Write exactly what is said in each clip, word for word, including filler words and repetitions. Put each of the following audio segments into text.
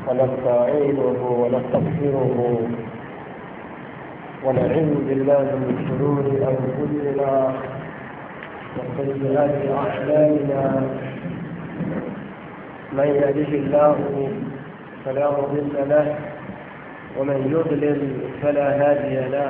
ونستعينه ونستغفره ونعوذ بالله من شرور أنفسنا وسيئات أعمالنا. من يهده الله فلا مضل له ومن يضلل فلا هادي له.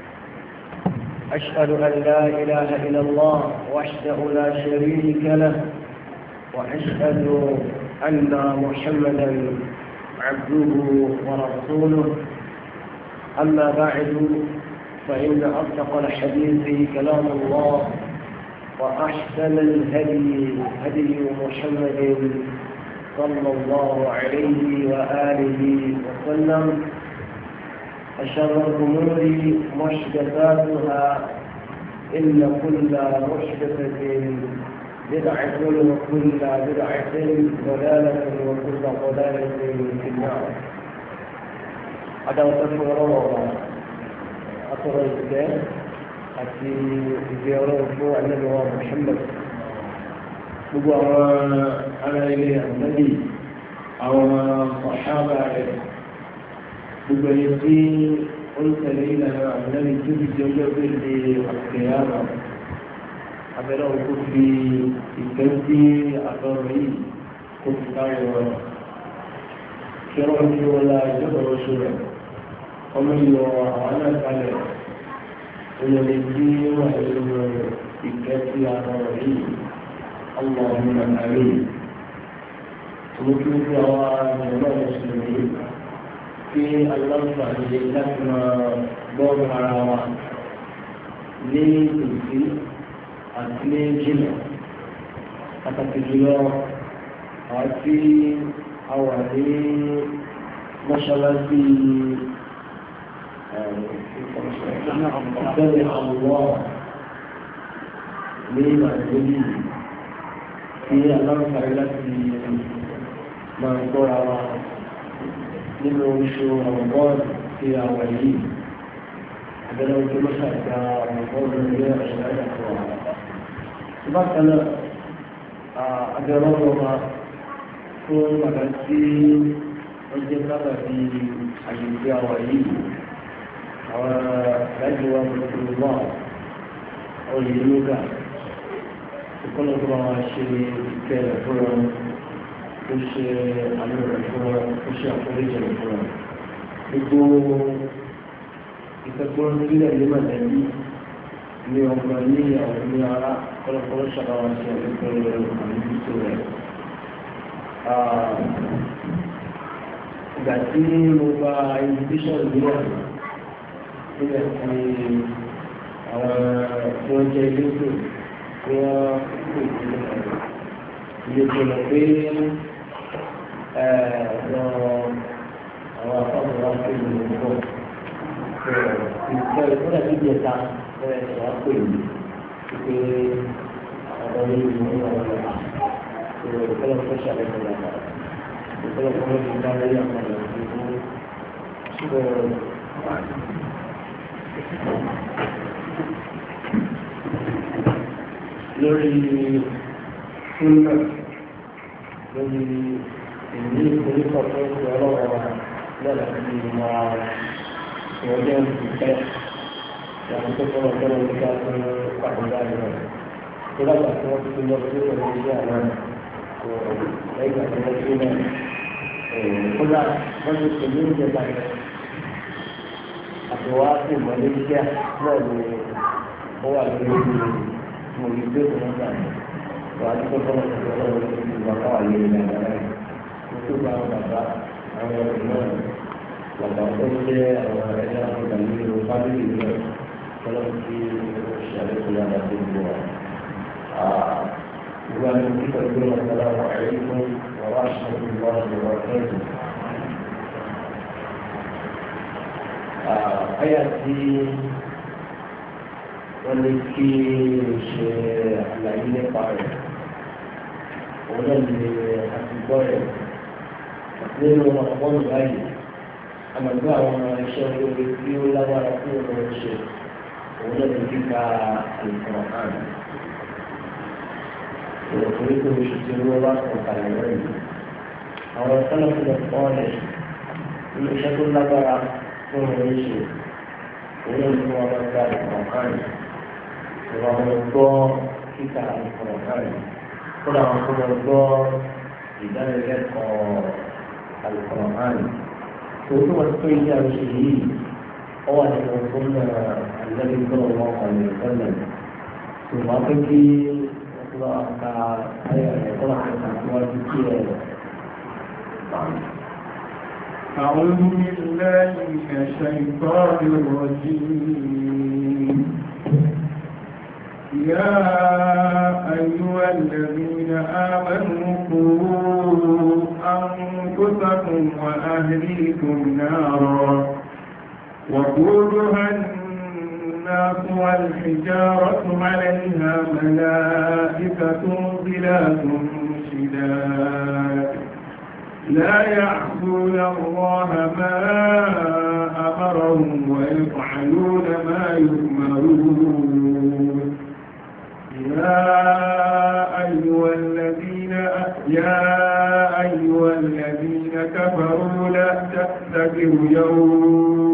أشهد أن لا إله إلا الله وحده لا شريك له، وأشهد أن محمدا عبده ورسوله. أما بعد، فإن أصدق الحديث كلام الله، وأحسن الهدي هدي محمد صلى الله عليه وآله وسلم. أشر الأمور محدثاتها، إن كل محدثة بدعة وكل بدعة ضلالة وكل ضلالة في النار. هذا وصف الله أطر الإسلام في زيارة النبي محمد بقى على إليه النبي أو صحابة بقى يقين قلت لنا النبي تبت يوجد للقيامة abẹ́rẹ́ òkú fi ìfẹ́ sí àtọ́rọ̀ yìí kó fi káyọ̀ wọn. Kẹ́rọ̀ ní ọlá ìjọba oṣù rẹ̀, ọmọ ìlọ àwọn aláìsàlẹ̀ olóòlè tí wà nínú ìfẹ́ sí àtọ́rọ̀ yìí, ọmọ ọmọ àrí. Mo kí ní àwọn ìjọba oṣù rẹ̀ kí aláǹfààní láti máa gbọ́ ara wa ní ìsí àti ní jìnà, pàtàkì jùlọ àti àwà ní mọ́ṣáláṣí ìfẹ́lẹ̀ àwọ̀ ní nàìjíríà tí aláǹfààní láti máa gbọ́ra wa nínú oṣù ọ̀gbọ́n tí àwà yìí. Abẹ́rẹ́ ojú mọ́ṣáláṣí ọ̀gbọ́n ní ọ̀ṣẹ́ àjàkọ́ wa. Bákan náà, abẹ́rẹ́ ọmọ fún bàbá tí wọ́n jẹ́ sábà bí àyèké àwà yìí, àwọn aláìsí wa mọ̀lẹ́kùnrin wà ọ̀yẹ́ lóga, ìkọlọ̀ tó máa ṣe ìfẹ́ rẹ̀ fún wọn, ó ṣe àmì rẹ̀ fún wọn, ó ṣe àforíjì rẹ̀ fún wọn. Gbogbo ìfẹ́gbọ́n nílẹ̀ ní mọ̀lẹ́bí ní ọmọ ní àwọn ní ara kọ́lọ́kọ́lọ́ ṣàbáwá sí ọ̀pẹ́pẹ́ àmójútó rẹ̀. Ìgbà tí mo gba invitation ìgbéyàwó nílẹ̀ tí àwọn tí wọ́n jẹ́ ilé tó tí wọ́n kò sí ilé tó lọ pé àwọn àpapọ̀ wá pé ìlú pọ̀ ìfẹ́ ìfúnná bíbí ẹ̀ta ẹ̀ ṣe wá pè mí pé àwọn ọmọ yìí ní àwọn ọmọ ìwé ìfẹ́lẹ́ fún ṣàlẹ̀ fún ọmọ ìfẹ́lẹ́ fún ọmọ ìdá lẹ́yìn àpàdé ìfún ṣùgbọ́n lórí fúnná lórí ìní ìfowópamọ́ fún ọlọ́wọ́ lọ́la sí máa ìwọ́jọ́ ìfẹ́ ìyàwó tó kọ́ ọ̀gbọ́n ní ká fún pàdé láàrin rẹ̀. Tó lágbà tí wọ́n ti lọ sí ọ̀rọ̀ ilé àwọn ẹgbà tí wọ́n ti náà. Kódà wọ́n ti pè ní ìjẹta rẹ̀. Àtọwá sí ìmọ̀lẹ́ iṣẹ́ náà ni ó wà lórí mo rí pé kò wọ́n gbà. Wàá tó kọ́ ọ̀gbọ́n ní ọ̀rọ̀ ìgbà káwà lé ilẹ̀ àgbà rẹ̀. Mo tó gba àwọn bàbá àwọn ọ̀rọ̀ náà. Bàbá tó jẹ́ àwọn ẹ̀dá ọ̀gá nínú fámìlì rẹ̀ kọ́lọ́ tí ó ṣàlẹ̀ tó yára tó ń bọ̀. Ìgbà ní kíkọ́ ìgbé ọ̀sán àwọn àìríkún wàrà ṣàkóso ìwà ìwà kẹ́ẹ̀dù. Àyà tí wọ́n lè kí ṣe àlàyé nípa rẹ̀, òun náà lè àtìgbọ́ rẹ̀ nínú ọ̀pọ̀ báyìí. Àmàgbé àwọn iṣẹ́ olóore tí ó lágbára fún ọmọ ṣe òun náà ti kíka àìsàn àná. Ìrọ̀lẹ́ tó oṣù tí wọ́n bá sọ kalẹ̀ lẹ́yìn. àwọn sẹ́lẹ̀kù lọ pọ̀ rẹ̀ nínú iṣẹ́ tó lágbára fún òun ṣe òun ní wọn máa gba ìkọ̀rọ̀ kan ìwà wọn gbọ́ kíkà ìkọ̀rọ̀ kan kódà wọn kó wọn gbọ́ ìdánilẹ́kọ̀ọ́ ìkọ̀rọ̀ kan tó tó wọn tó ilé àwọn ṣe yìí ọwọ́ àti wọn fún àlẹ́bí gbọ́dọ̀ wọn kàn ní ìtọ́lẹ̀ tó wọn pé kí wọ́n tó wá ka ayé rẹ̀ kọ́ àti àtiwájú kí ẹ̀ أعوذ بالله من الشيطان الرجيم يا أيها الذين آمنوا قوا أنفسكم وأهليكم نارا وقودها الناس والحجارة عليها ملائكة غلاظ شداد لا يعصون الله ما أمرهم ويفعلون ما يؤمرون يا أيها الذين يا أيها الذين كفروا لا تعتذروا اليوم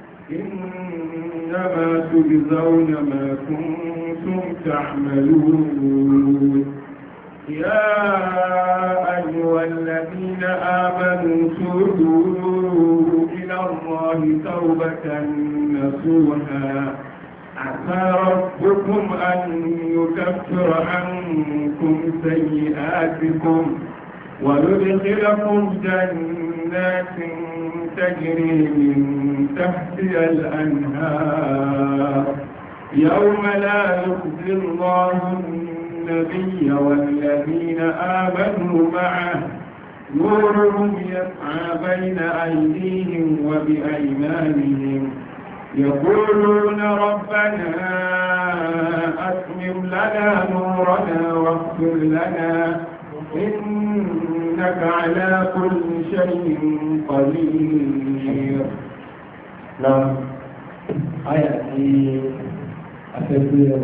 إنما تجزون ما كنتم تعملون يا أيها الذين آمنوا توبوا إلى الله توبة نصوحا عسى ربكم أن يكفر عنكم سيئاتكم ويدخلكم جنات تجري من تحتها الأنهار يوم لا يخزي الله النبي والذين آمنوا معه نورهم يسعى بين أيديهم وبأيمانهم يقولون ربنا أتمم لنا نورنا واغفر لنا إنك على كل شيء قدير. نعم آية أفضل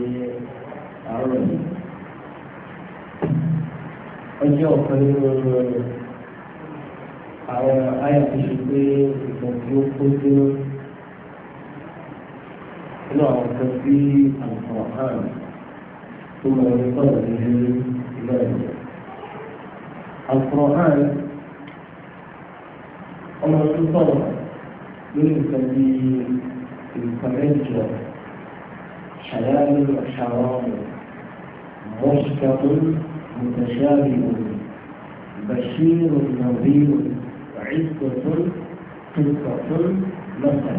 ọjọ́ ọ̀kan nínú àwọn àyà tó ṣe pé ìgbà tí ó kó sínú nínú àwọn kan tí àwòrán hàn tó mọ ní sọ̀rọ̀ nínú ilé ẹ̀jẹ̀. àwòrán hàn ọmọ tó sọ̀rọ̀ lórí nǹkan bí nǹkan mẹ́jọ ṣàyáàlú ṣàwọn مشكل متشابه بشير نظير عزة قصة مثلا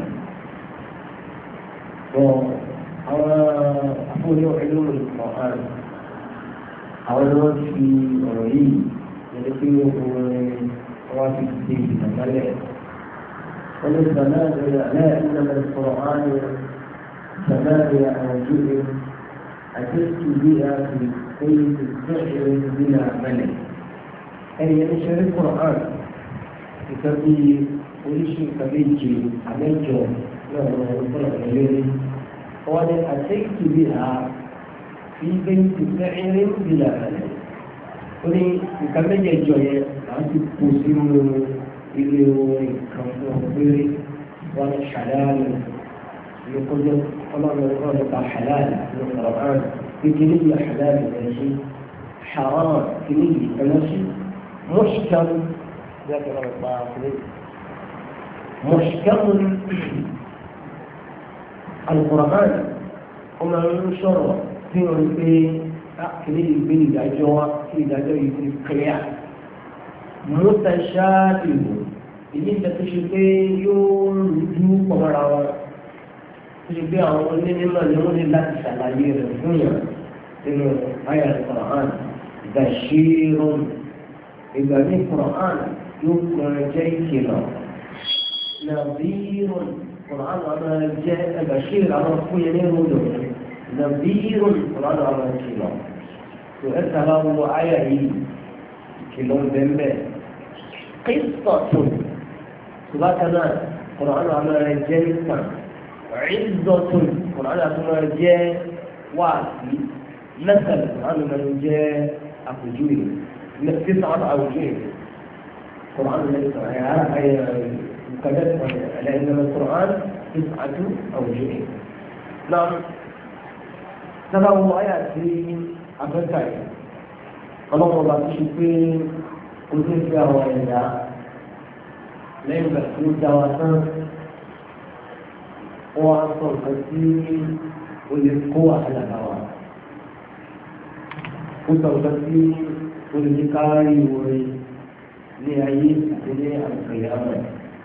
وأقول علوم القرآن أول في رأيي يذكره رواتب الدين الملك وللزمان لا إنما القرآن ثمانية أوجه أتيت بها في كيف السحر بلا ملك أي ينشر القرآن يسمي وليش كبيجي عملته له القرآن الذي قال أتيت بها في بيت سحر بلا ملك ولي يكمل الجوية عندي بوسيم إلى كمفيري وأنا حلال يقول الله يقول حلال من القرآن بكلية حلال ماشي حرام كلية ماشي محكم ذاك الله محكم القرآن وما ينشر في البيت كلية بين دجوا في دجوا في كلية متشابه إذا تشوفه يوم يجوا قمرا ṣe bí àwọn onímọ̀ ni wọ́n ní láti ṣàlàyé rẹ̀ fún yàn nínú àyà Al-Qur'an bashirun ìgbà ní Qur'an yóò kọrin jẹ́ ìkìlọ̀ nadhirun Qur'an àwọn jẹ́ bashir àwọn fún yẹn ní ìrúdò nadhirun Qur'an àwọn ìkìlọ̀ tó ẹ̀ sábà wọ àyà yìí ìkìlọ̀ bẹ́ẹ̀ qissatun tó bá kan náà Qur'an àwọn jẹ́ ìtàn عزة القرآن أتما جاء واسي مثل القرآن من جاء أفجوه تسعة أوجه القرآن الذي كذلك لأن القرآن تسعة أوجه. نعم سبعه آيات في أفريقيا الله الله تشوفين كل فيها وإذا لا يمكن دواسان وأصل كثير والقوة على الهواء وصل كثير والذكاري ولعيد للقيامة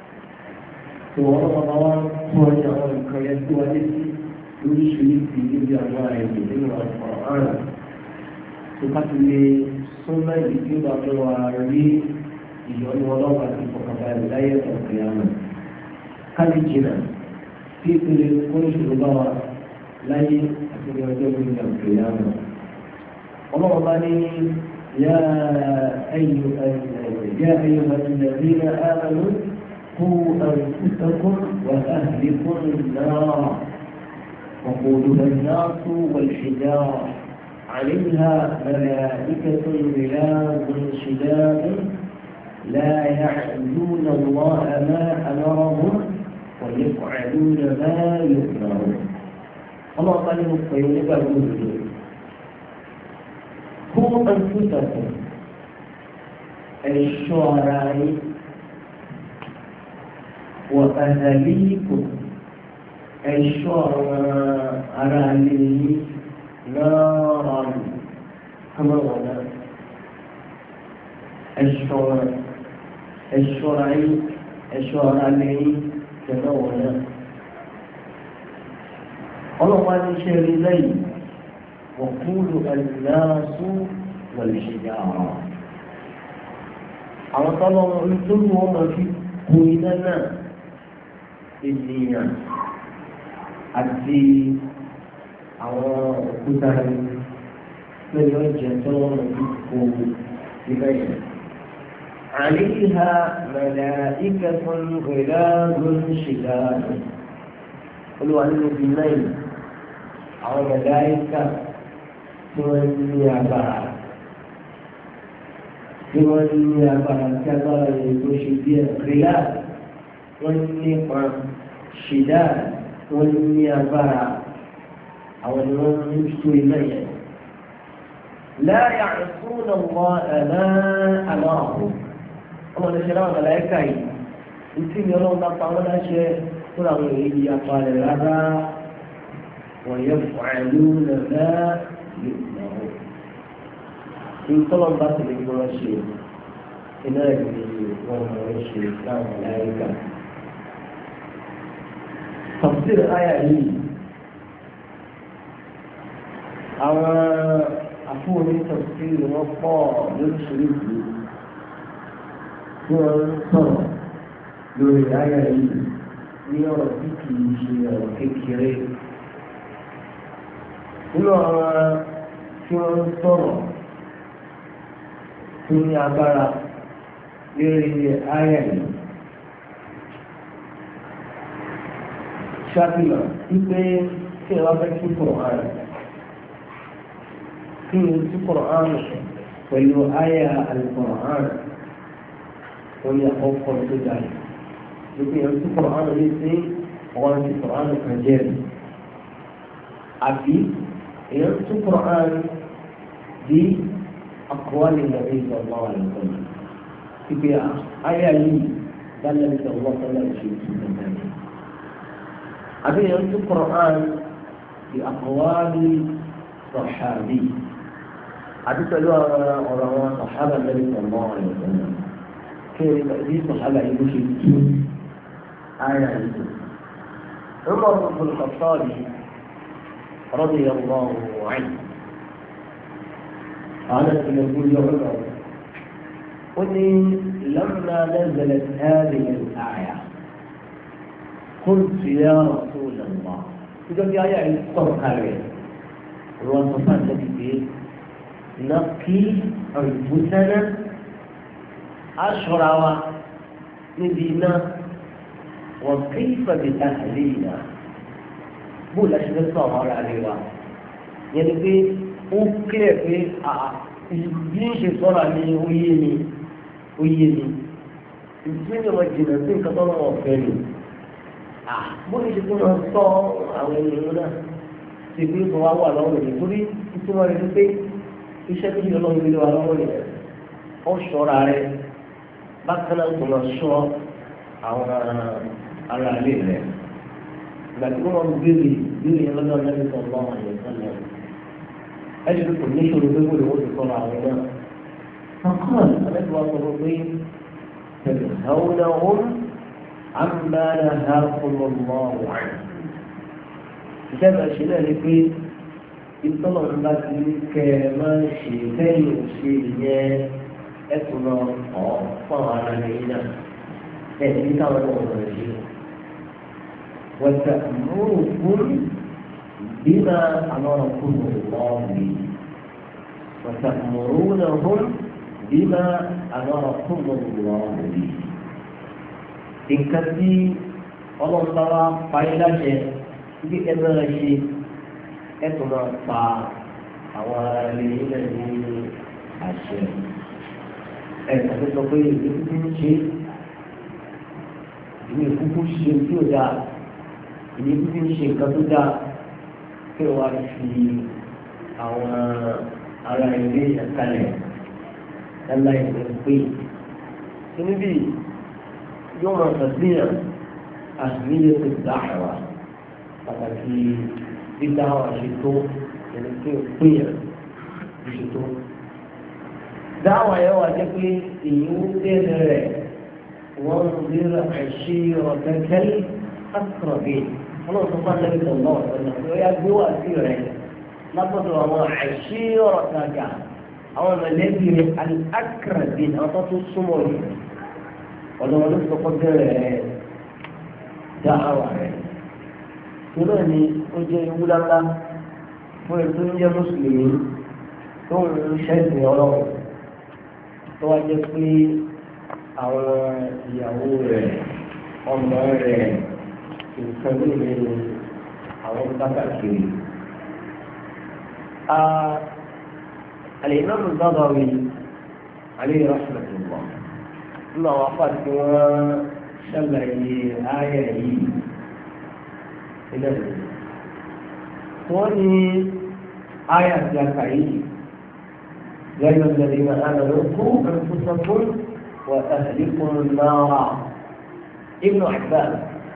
والله خرج القيادة والتي يشرك في جميع من القرآن تقتل سنة يجب وعلي يجعل الله في فقط ولاية القيامة خليجنا في كل كل شرطة لا يأتي من القيامة الله قال يا أيها يا أيها الذين آمنوا قوا أنفسكم وأهلكم النار وقودها الناس والحجارة عليها ملائكة غلاظ شداد لا يعصون الله ما أمرهم ويفعلون ما يؤمرون. الله قال للمسلمين بالرسل قوا أنفسكم الشعراء وأهليكم الشعراء أراني نارا كما هنا الشعراء الشعراء الشعراء كما هنا الله قال شهر الليل وقود الناس والحجارة على طبعا أنتم وما في قيدنا ènìyàn àti àwọn òkúta lórí ọjà tó wọn lò kó ibẹ̀ yẹn. àríyá màláíkà fún ìlànà ṣìlá olúwa nínú ibi náà àwọn màláíkà tí wọ́n ní agbára tí wọ́n ní agbára tí agbára yẹn tó ṣe bí ẹ̀ kíláà wọ́n nípa ṣìdá wọ́n ní agbára àwọn ni wọ́n ń tó iná yẹn. لا يعصون الله ما أمرهم. ọmọ ní ṣẹlẹ̀ àwọn màláíkà yìí ìtì ní ọlọ́run bá pa wọ́n láṣẹ fún àwọn èyí apalẹ̀ rárá wọ́n yẹ fàálù nàbẹ́ yòókù. ìtọ́lọ́ bá tẹ̀lé kí wọ́n ṣe iná ìlú wọn mọ̀ ọ́ ṣe láwọn màláíkà. تفسير الآية هي أو أقول تفسير وفاء للشريك هو الصلاة لولا الآية هي ليرى فيكي شيء كثير هو في الصلاة في عبارة لولا الآية هي ṣàfihàn wípé kí ẹ wá fẹ́ kí Qur'an kí ẹ tú Qur'an pẹ̀lú àyà al-Qur'an wọ́n ní àkọ́kọ́ tó dáa wípé ẹ tú Qur'an ní sí ọwọ́n ti Qur'an kan jẹ́ àbí ẹ tú Qur'an bí aqwali Nabi sallallahu alaihi wasallam wípé àyà yìí bá Nabi sallallahu alaihi wasallam ṣe ìtumọ̀ أبي ينطق القرآن بأقوال صحابي أبي سألوا على صحابة النبي صلى الله عليه وسلم كيف دي صحابة يمشي آية عمر بن الخطاب رضي الله عنه قال يقول يا عمر قل لما نزلت هذه الآية قلت يا رسول الله إذا في آية الصبر عليه الوصفات التي فيه نقي أنفسنا أشهر ندينا وكيف بأهلنا بولا شنو الصبر عليه يعني في أوكي في bí ń ṣe sọ́ra ní oyé ni oyé ni ìdílé ni wọ́n jìnnà sí nǹkan tó lọ́wọ́ ọ̀fẹ́ ni bó ní ṣe tó lọ sọ àwọn ènìyàn náà ṣe pé kò wá wà lọ́wọ́ rẹ̀ torí ìtumọ̀ rẹ̀ ni pé iṣẹ́ tó yẹ lọ́wọ́ ìlú wa lọ́wọ́ rẹ̀ ó ṣọ́ra rẹ̀ bákan náà kò lọ ṣọ́ àwọn ará ilé rẹ̀ ìgbà tí wọ́n gbére gbére yẹn lọ́dọ̀ lẹ́yìn tó lọ́wọ́ àyè sọ́nà ẹ̀jú kò ní ìṣòro pé kò lè wọ́n ti sọ̀rọ̀ àwọn náà. فقال أنت وصفين تنهونهم عما نهاكم الله عنه كتاب أشياء لكي ìtọ́lọ̀ ńlá ti ní kẹ́ ẹ máa ń ṣe lẹ́yìn ṣe ìyẹn ẹ̀tún lọ ọ̀ fún àwọn ará ẹ̀yìn náà ẹ̀ ní káwọn náà wọ̀ ṣe. wọ́n múrù fún bímọ àwọn ọkùnrin lọ́ọ̀mì wọ́n múrù náà fún bímọ àwọn ọkùnrin lọ́ọ̀mì. nǹkan tí ọlọ́run bá wá parí láṣẹ bí ẹ máa ṣe ẹtù máa pa àwọn ará ilé ilẹ̀ ní àṣẹ ẹ̀ka tó sọ pé ìlú kúkú ń ṣe ìlú kúkú ṣe tí ó dáa ìlú kúkú ń ṣe nǹkan tó dáa kí wọ́n á fi àwọn ará ilé ìṣàkalẹ̀ lálá ìwé pé níbi yóò máa sàbíyàn àṣìlẹ̀ tó dáhàwá pàtàkì dídá àwọn àṣetó ẹni tí ó péyàn àṣetó. dáwà yẹn wà jẹ́ pé èyí ń tẹ́lẹ̀ rẹ̀ wọ́n ń lera àṣẹ ọ̀tẹ́kẹ́lẹ́ àkàràbí wọ́n tó bá lẹ́yìn tó lọ́wọ́ ọ̀nà tó yá gbé wá sí rẹ̀ látọ̀dọ̀ àwọn àṣẹ ọ̀tàgà àwọn mẹ̀lẹ́bí rẹ̀ àkàràbí àwọn tó tún súnmọ́ rẹ̀ ọ̀dọ̀ wọn ló sọ pé bẹ́ẹ̀ dáwà rẹ̀. Ìlú ni ó jẹ́ ewu lálá fún ètò oúnjẹ mùsùlùmí tó ń ṣẹ́sìn ọlọ́run tó wá jẹ́ pé àwọn ìyàwó rẹ̀ ọmọ rẹ̀ nǹkan nílé ni àwọn kákàkiri. Al-Imam Al-Baghawi alayhi rahmatullah nínú àwọn apá tí wọ́n ṣàlàyé ayé yìí. wọ́n ní àyà tí a kà yìí lẹ́yìn ọ̀gbẹ̀rẹ̀ ìmọ̀ ànàlọ́ kú ẹ̀fúnṣẹ́fún wà ẹ̀hìnkún náà Ibn Abbas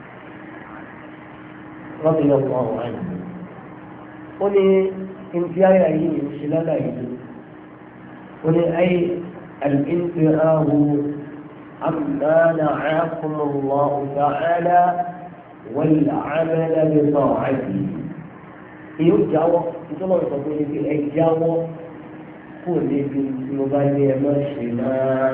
radiyallahu anhu. ó ní ìntí àyà yìí ń ṣe lálà yìí ó ní ayé الانتهاء عما نهاكم الله تعالى والعمل بطاعته يرجعوا يطلعوا يقولون في الجاوة كل في المبالغة ماشينا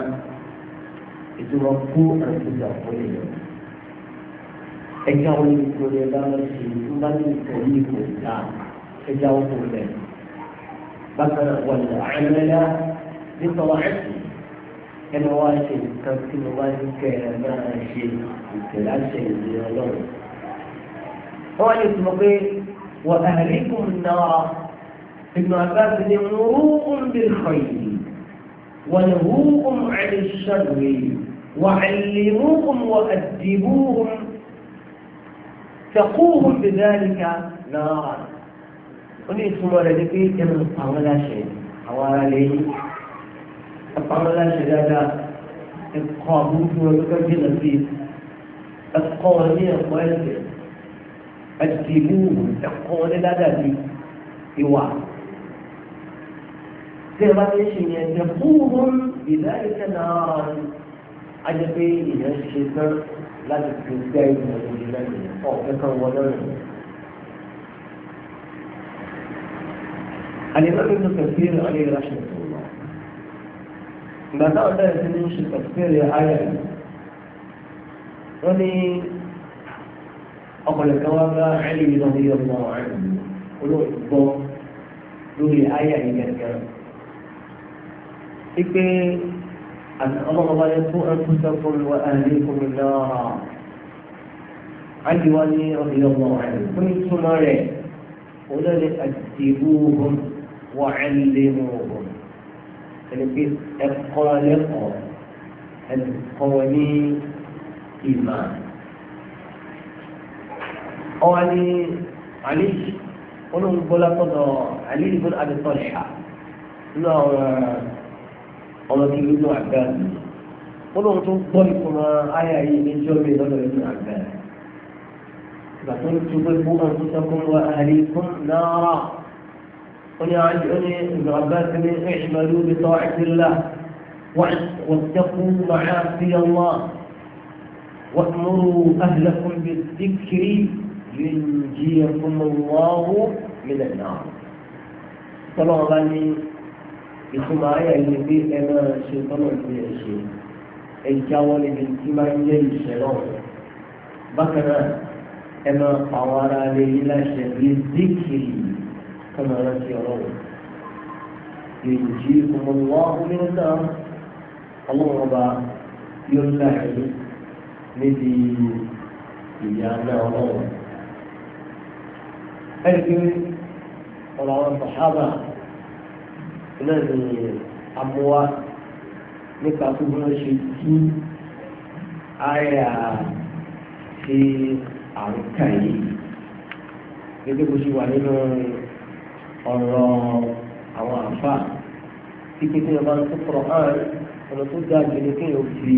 يتوقفوا أن تدخلوا الجاوة يقولون لا ماشي من يكون لا الجاوة كلها بكر والعمل بطاعته كان واجب كان في مبالغة ماشي العشاء اليوم هو يسمى وأهلكم النار ابن عباس مروء بالخير ونهوكم عن الشر وعلموهم وأدبوهم تقوهم بذلك نارا ونسمى لذلك كما نطعم لا شيء حوالي نطعم لا شيء هذا القابوس ويكجل فيه القوانين القوانين الدبوه القوانين الأدبي يوعى كما يشين يقوهم بذلك نارا عجبي إلى الشتاء لا تستطيع من الجبال أو تكونون الإمام ابن كثير عليه رحمة الله ما تعود أن تفسير آية وني أقول الجواب علي رضي الله عنه قلوا الضوء لولي آية إيجاد إكي أن الله يسوء أنفسكم وأهليكم النار علي ولي رضي الله عنه كنت سماري قلوا أدبوهم وعلموهم يعني في إبقى لقاء القواني إيمان أولي علي قلوا بلا قضى علي بن أبي طلحة لا أولا كي ابن عباس قلوا تنطلقوا آية من جرم نظر ابن عباس فقل تضيفوا أنفسكم وأهليكم نارا قل يا علي ابن عباس اعملوا بطاعة الله واتقوا معاصي الله وأمروا أهلكم بالذكر ينجيكم الله من النار. طبعا ìtumọ̀ ayé ẹni bí ẹ máa ṣe tọ́nà sí ẹ ṣe ẹ jáwọ́ níbi tí máa ń yẹ ìṣẹ́ náà bákan náà ẹ máa pa àwọn ará ilé yín láṣẹ bí zikiri kọ́nà rántí ọlọ́run èyí ìkùnmọ̀lúwà nínú náà ọlọ́run ọba yóò láàyè níbi ìyá náà ọlọ́run ẹni pé ọ̀rọ̀ àwọn sàhábà náà ni amúwá nípa tó bí wọ́n ṣe tú àyà ṣe àǹkà yìí gẹ́gẹ́ bó ṣe wà nínú ọ̀rọ̀ àwọn àfà tí pété ọba ń tó kọ̀rọ̀ hàn ọ̀nà tó dáa jù ní kéèyàn fi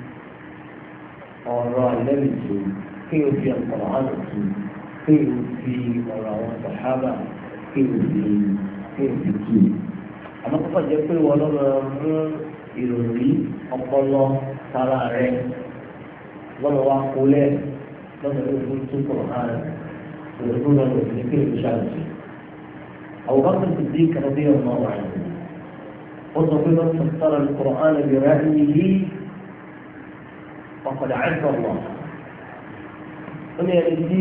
ọ̀rọ̀ àlẹ́lì tó kéèyàn fi ọ̀rọ̀ hàn tó kéèyàn fi ọ̀rọ̀ àwọn sàhábà kéèyàn fi kéèyàn fi tú. Àmọ́ kọ́kọ́ jẹ́ pé wọ́n lọ́wọ́ mú ìròrí ọpọlọ sára rẹ̀ lọ́wọ́ wa kólẹ̀ lọ́wọ́ tó fún tó kọ̀ hàn ìròrí lọ́wọ́ ní kí èmi ṣáàjì. Àwọn bá tó ti kàrọ́ bí ọmọ wà ní. Ó sọ pé wọ́n tẹ̀síọ́rọ̀ Al-Qur'an bi ra'yihi faqad 'afa Allah. Ó ní ẹni tí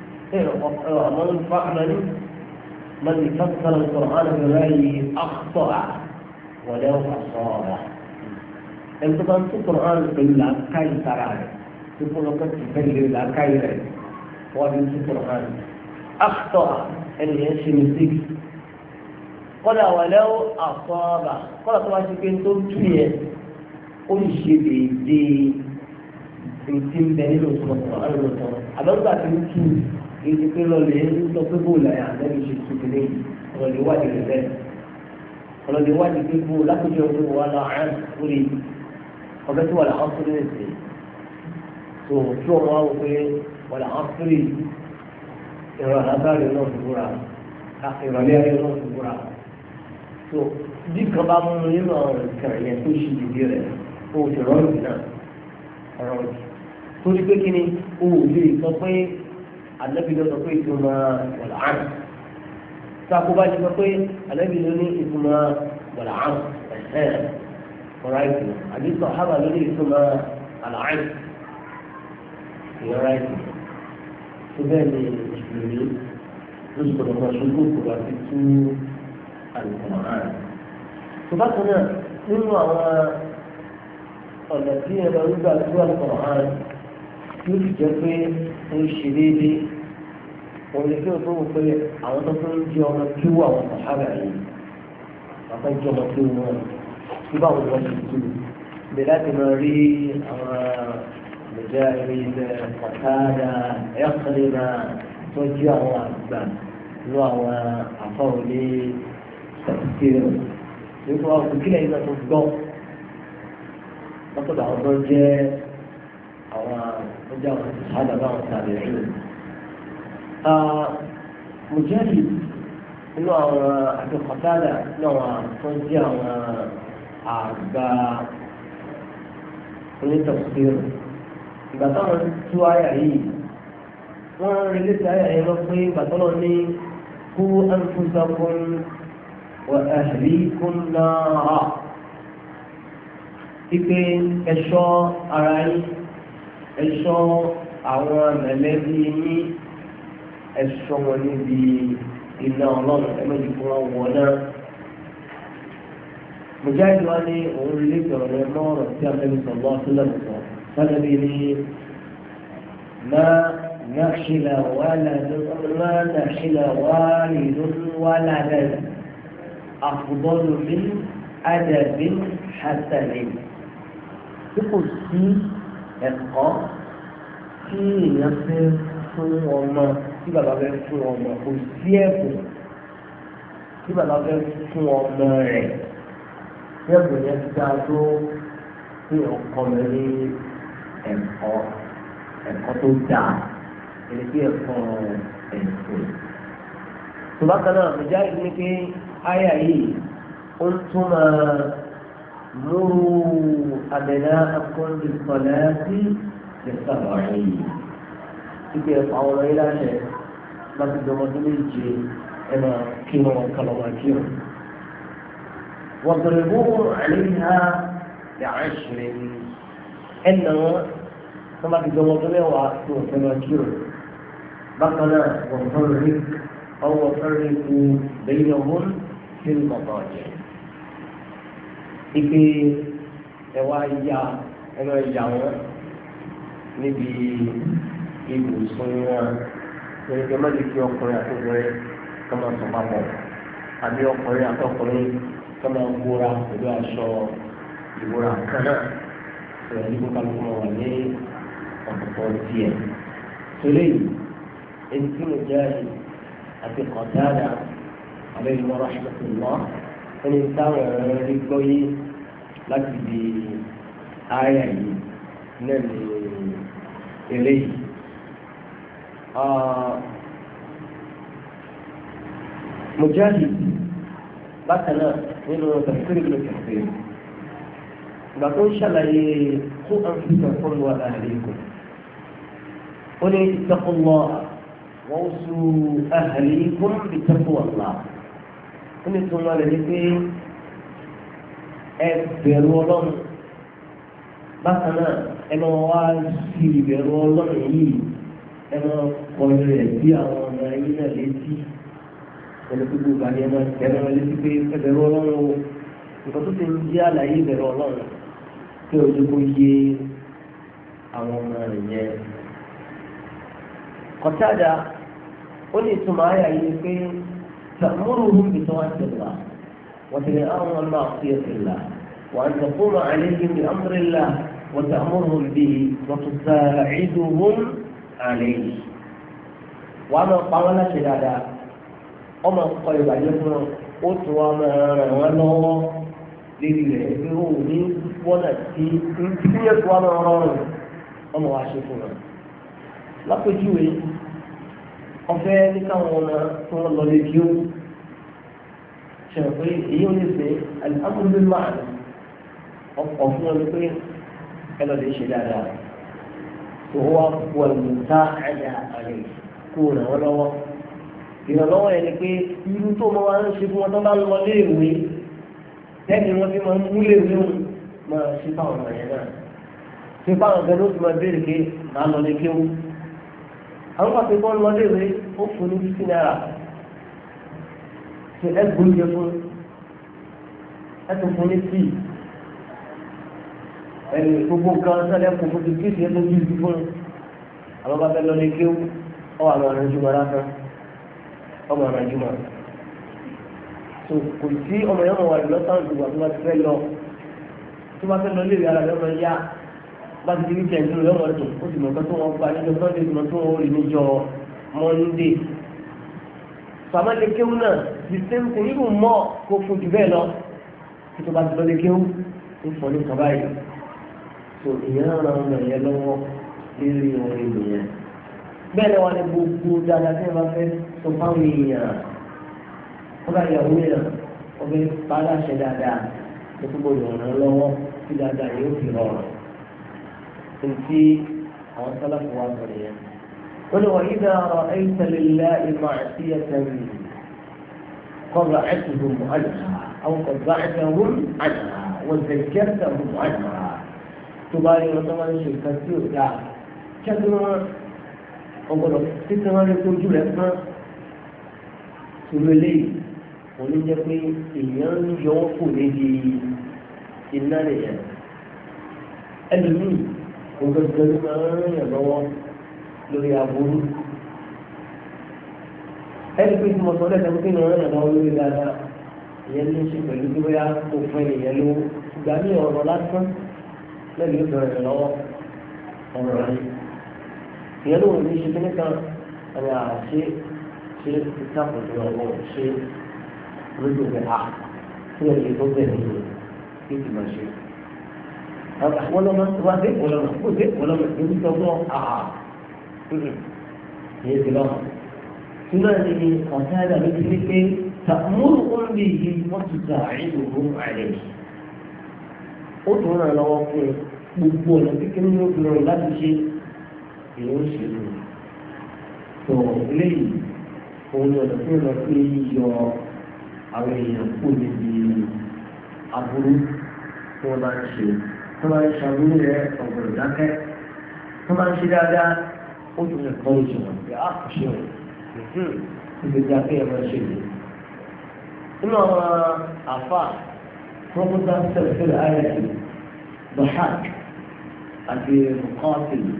ọmọ ń fa àmàlí. من فسر القرآن برأيه أخطأ ولو أصابه. أنت تنسى القرآن إلا كاي ترى تقول لك تفسر إلا كاي وتنسى القرآن أخطأ أن يشي مسك قال ولو أصابه قال طبعا كنت تبكي قل شيء دي تنسى دليل القرآن أبغى تنسى èyí pé lọ́lẹ̀ ń sọ pé bóòlù àyà lẹ́nu ṣe tuntun ní ọ̀rọ̀lẹ̀ wádìí rẹ̀ bẹ́ẹ̀ ọ̀rọ̀lẹ̀ wádìí pé bóòlù lápẹjọ pé wà lọ àán lórí ọ̀bẹ tí wà lọ àwọn fúnni nìsí tó tí wọ́n wá wọ pé wà lọ àwọn fúnni ìrọ̀ àlágbáre náà ti búra ìrọ̀lẹ́ ayé náà ti búra tó bí kan bá mú nínú àwọn nǹkan yẹn tó ṣe dìde rẹ̀ ó ti rọ́ọ̀lù náà ọ̀rọ̀ torí pé kí ni ó lè sọ pé Ànábì ló sọ pé ìtumọ̀ wàlàán sáàkó bá ti sọ pé Ànábì ló ní ìtumọ̀ wàlàán ẹ̀hẹ́n ọ̀rá ìtumọ̀ àbí sàhábà ló ní ìtumọ̀ wàlàán ìyọ̀rá ìtumọ̀ tó bẹ́ẹ̀ ni ìṣòro ló sì gbọdọ̀ máa ṣojú òkúra sí tú àlùkùránì. tó bá kan náà nínú àwọn ọ̀nà tí ẹ̀rọ nígbà tó àlùkùránì tí ó sì jẹ́ pé ó ń ṣe déédéé òun lè fi òfin wò pé àwọn tó ń jẹ ọmọ tí wọ àwọn sàhábà yìí àwọn tó ń jẹ ọmọ tí wọn tí báwo ni wọ́n ti tu bẹ́ẹ̀ láti máa rí àwọn Mujahid Qatada Ikrima tó jẹ́ àwọn àgbà nínú àwọn àfọwọ́lé tafsir nípa àwọn òkìlẹ̀ yìí náà tó gbọ́ lọ́sọ̀dọ̀ àwọn tó jẹ́ àwọn ọjà àwọn ìṣáàdà báwọn tàbí ẹ̀rọ. Mujahid nínú àwọn àti Qatada nínú àwọn tó jẹ́ àwọn àgbà onítafsir. Ìgbà táwọn tú àyà yìí wọ́n rí létí àyà yìí lọ pé ìgbà tó lọ ní qu anfusakum wa ahlikum nara. Ipe ẹ̀ṣọ́ ara yín ẹ̀ṣọ́ àwọn mẹ̀lẹ́bí yín ẹ̀ṣọ́ wọn níbi iná ọlọ́run ẹ̀mẹ́jì fún wọn wọ̀ náà. Mujahid wa ní òun rí létí ọ̀rọ̀ ẹ̀ mọ́ ọ̀rọ̀ tí a fẹ́ sọ̀rọ̀ sílẹ̀ sọ sálẹ̀bí ní má nàṣìlá wàlàdé má nàṣìlá wàlìdó wàlàdé àfùdọ́lù bí adàbí hasanin. tí kò sí ẹ̀kọ́ tí èèyàn fẹ́ fún ọmọ tí bàbá fẹ́ fún ọmọ kò sí ẹ̀bùn tí bàbá fẹ́ fún ọmọ rẹ̀ tí ẹ̀bùn yẹn ti dáa tó tí ọkọ mi ní ẹ̀kọ́ ẹ̀kọ́ tó dáa èyí tí ẹ̀kọ́ ẹ̀sìn. Tùbákan náà mo jáde ní pé àyà yìí ó ń túmọ̀ múrú àbẹ̀lá akọ́ndì sọ̀lá sí ìsàlọ̀ yìí. Ibi ẹ̀fọ́ àwọn ọ̀rọ̀ yìí láṣẹ láti dọ̀mọ́ tó méje ẹ̀ máa kí wọn kálọ̀ máa kí wọn. واضربوهم عليها بعشر إنه كما في جمهورية وعطوا تماكير بقنا وفرق أو وفرقوا بينهم في المضاجع إكي إوايا إوايا níbi ibùsùn wọn lórí pé mọ́lẹ̀ kí ọkùnrin àti obìnrin kọ́ máa sọ papọ̀ àbí ọkùnrin àti ọkùnrin kọ́ máa ń bóra pẹ̀lú aṣọ ìbora kan náà sọ̀rọ̀ ní kókà ló máa wà ní ọ̀pọ̀ díẹ̀. Torí èyí tí mo jẹ́ àti Qatada alayhi rahmatullah ẹni táwọn ẹ̀rọ rí gbọ́ yé láti di àyà yìí náà ní eléyìí. Mujahid bákan náà nínú tafsir Ibn Kathir ìgbà tó ń ṣàlàyé qu anfusakum wa ahlikum ó ní ittaqullaha wa awsu ahlikum bittaqwallah ó ní tó ń wọlé ní pé ẹ bẹ̀rù Ọlọ́run bákan náà ẹ máa wá sí ìbẹ̀rù Ọlọ́run yìí ẹ máa kọlu rẹ̀ sí àwọn ọmọ ẹ̀yìn náà létí ẹni gbogbo ìgbà ni ẹ máa tẹ̀ ẹ́ létí pé ẹ bẹ̀rù Ọlọ́run o nǹkan tó ti ń jẹ́ àlàyé ìbẹ̀rù Ọlọ́run tí o ti kó yé àwọn ọmọ rẹ̀ yẹn. Qatada ó ní ìtumọ̀ ayà yìí pé ta'muruhum bita'atillah wa tanhahum 'an ma'siyatillah wa an taquma 'alayhim bi amrillah wa ta'muruhum bihi wa tusa'iduhum 'alayhi. wàá máa pa wọ́n láti dáadáa ọmọ kọ ìbàjẹ́ fún wọn ó tún wá máa ràn wọ́n lọ́wọ́ lérí rẹ̀ pé ó ní wọ́nà tí ìpínlẹ̀ tó wá máa rọrùn ọmọ wa ṣe fún wọn. lápèjúwe ọ̀fẹ́ ní káwọn ọmọ tó ń lọ lé kí ó ṣe pé èyí ò ní sè alámúlé máa ọkọ̀ fún wọn pé ẹ lọ lè ṣe dáadáa tó wá pọ̀ lùtá ẹ̀dá àlè kó ràn wọ́n lọ́wọ́. ìrànlọ́wọ́ yẹn ni pé irú tó mọ́ wá ń ṣe fún wọn tó bá lọ léèwé tẹ́ni wọ́n fi máa ń mú léèwé wọn máa ṣe fáwọn ọmọ yẹn náà ṣe fáwọn ọ̀gá ló ti máa béèrè pé màá lọ lè kéwú. àwọn pàṣẹ kọ́ lọ léèwé ó fún ní fífi náírà ṣe ẹ gbóúnjẹ fún ẹ tó fún ní tíì ẹni gbogbo kan sálẹ̀ kò fún ti kíkì ẹ tó bí ibi fún àwọn bá fẹ́ lọ lè kéwú ọ wà lọ́rùn ìjùmọ̀ lásán ọmọ ọ̀rọ̀ ìjùmọ̀ tó kò sí ọmọ yẹn mọ̀ wà lọ́sàn ìgbà tó bá ti fẹ́ lọ tó bá fẹ́ lọ léèrè ara rẹ̀ ọmọ yá bá ti di wíkẹ̀ ìdúró lọ́wọ́ tó ó sì mọ̀ nǹkan tó wọ́n gba níjọ sunday tó mọ̀ tó wọ́n rí níjọ monday sàmọ́ lè kéwú náà the same thing irú mọ́ kó fún jù bẹ́ẹ̀ lọ kí tó bá ti lọ lè kéwú ó fọ́ ní kaba yìí tó ìyẹn ràn ọmọ yẹn lọ́wọ́ lérí ohun èlò yẹn bẹ́ẹ̀ ni wọ́n ní gbogbo dáadáa tí wọ́n bá fẹ́ sọ fáwọn èèyàn wọ́n bá yàwó yẹn wọ́n fi padà ṣe dáadáa tó túbọ̀ yọ̀ràn lọ́wọ́ tí dáadáa yóò fi rọrùn. Ntí àwọn sálàfù wa sọ̀rọ̀ yẹn. wọ́n ní wọ́n yí dáa rọ ẹ̀yìntàlẹ̀ ilẹ̀ ìmọ̀ àti ẹ̀sẹ̀ mi kọ́ra ẹ̀sùn hùm àjà àwọn kọ̀ọ̀dá ẹ̀sẹ̀ hùm àjà wọ́n zẹ̀kẹ́sẹ̀ hùm àjà tó bá yẹ wọ́n tó máa ń ṣe nǹkan tí ò dáa kẹ́kẹ́ wọn ọgbọ́dọ̀ títí wọn lè tójú rẹ̀ fún ìrọ̀lẹ́ òní jẹ́ pé èèyàn ń yọ wọ́n kù níbi iná nìyẹn ẹlòmíì ògbẹ́gbẹ́ ló máa ń rìn yàn lọ́wọ́ lórí aburú ẹni pé tí mo sọ lẹ́sẹ̀ pé ní ọ̀rọ̀ yàn lọ́wọ́ lórí dáadáa ìyẹn ní í ṣe pẹ̀lú bí bóyá òfin ènìyàn ló gbà ní ọ̀rọ̀ lásán lẹ́nu yóò bẹ̀rẹ̀ lọ́wọ́ ọ̀rọ̀ rẹ̀ ìyẹn ló wọ́n ní ṣe kí nìkan ẹ̀rọ àṣẹ ṣe ìtàkùn ọ̀rọ̀ ṣe lójú rẹ̀ à kí ló lè tó bẹ̀rẹ̀ ní kí ti máa ṣe. àwọn ọlọ́mọ tó bá dé ọlọ́mọ kó dé ọlọ́mọ èyí tó gbọ́ àhà ìyẹn ti lọ́mọ. ṣùgbọ́n ní ọ̀sán ẹ̀dá ló ti ní pé tàmúrù ó ń lè yí wọ́n ti ta àìlòrò àìlè. ó tún ràn lọ́wọ́ fún gbogbo ọ̀nà kékeré ní obìnrin láti ṣe èyí ó ṣe lò. tó eléyìí òun ni ọ̀nà tó lọ sí yíyọ àwọn èèyàn kú níbi aburú tí wọ́n bá ń ṣe tó bá ń ṣàbúrú rẹ̀ ọ̀gbọ̀n dákẹ́ tó bá ń ṣe dáadáa ó tún lè kọ́ ìṣòro pé á kò ṣe òun níbi dákẹ́ ẹ̀ máa ṣe lè. nínú àwọn àfà pọ́pọ́tà sẹ̀lẹ̀sẹ̀lẹ̀ ayẹyẹ bàhák àti mùkọ́tìlì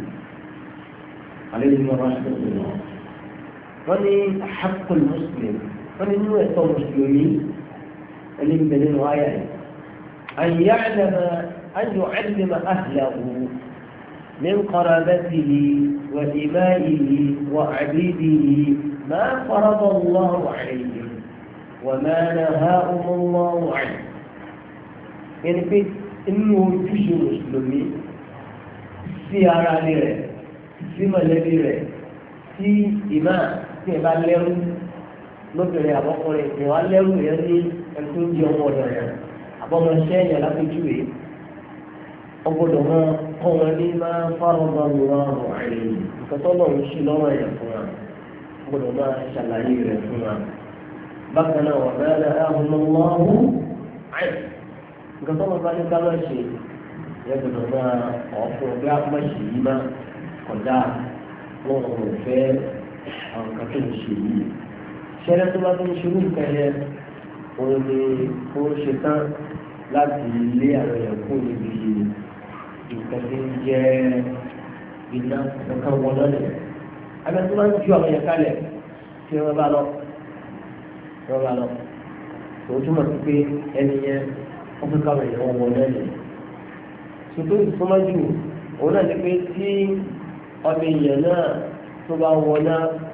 àlejò ọ̀rọ̀ àṣìṣe wọn. wọ́n ní haqqul muslim wọ́n ní inú ẹ̀tọ́ mùsùlùmí ẹni ń bẹ nínú ayà yìí. an ya'lama an yu'allima ahlahu min qarabatihi wa ima'ihi wa 'abidihi ma farada Allahu 'alayhim wa ma nahahum Allahu 'anhu. ẹni pé inú ojúṣe mùsùlùmí sí ara rẹ̀ sí mọ̀lẹ́bí rẹ̀ sí ìmá tí ẹ bá lẹ́rú lóbìnrin àbọ́kùnrin ìwà lẹ́rú yẹn ní ẹni tó ń jẹ ọmọ ọ̀dọ̀ yẹn àbọ̀mọṣẹ́ yẹn lápẹ́jùwé ọgbọ́dọ̀ wọn kọ́ wọn ní máa fárọ́gbà lọ́wọ́ àwọn àìlè nǹkan tó lọ́wọ́ ń ṣe lọ́wọ́ yẹn fún wa ọgbọ́dọ̀ máa ṣàlàyé rẹ̀ fún wa. bákan náà wọ́n bẹ́ẹ̀ ahùn lọ́wọ́ àì nǹkan tó lọ́wọ́ bá ní ká máa ṣe yẹn gbọ́dọ̀ máa ọ̀fun bí a máa ṣe yí má kọjá wọn ò fẹ́ àwọn kan tó ń ṣe yìí. ṣẹlẹ̀ tó bá tó ń ṣerú nǹkan yẹn òun ni ó ṣe tán láti lé àwọn èèyàn kú níbi nǹkan tí ń jẹ́ iná nǹkan wọn lọ́lẹ̀. abẹ́ tó bá ń ju àwọn èèyàn kalẹ̀ tí wọ́n bá lọ wọ́n bá lọ tòun túmọ̀ sí pé ẹni yẹn wọ́n fi káwọn èèyàn wọn wọlé lẹ̀. ṣùgbọ́n ìfúnmájú òun náà ni pé tí ọmọ èèyàn náà tó bá wọná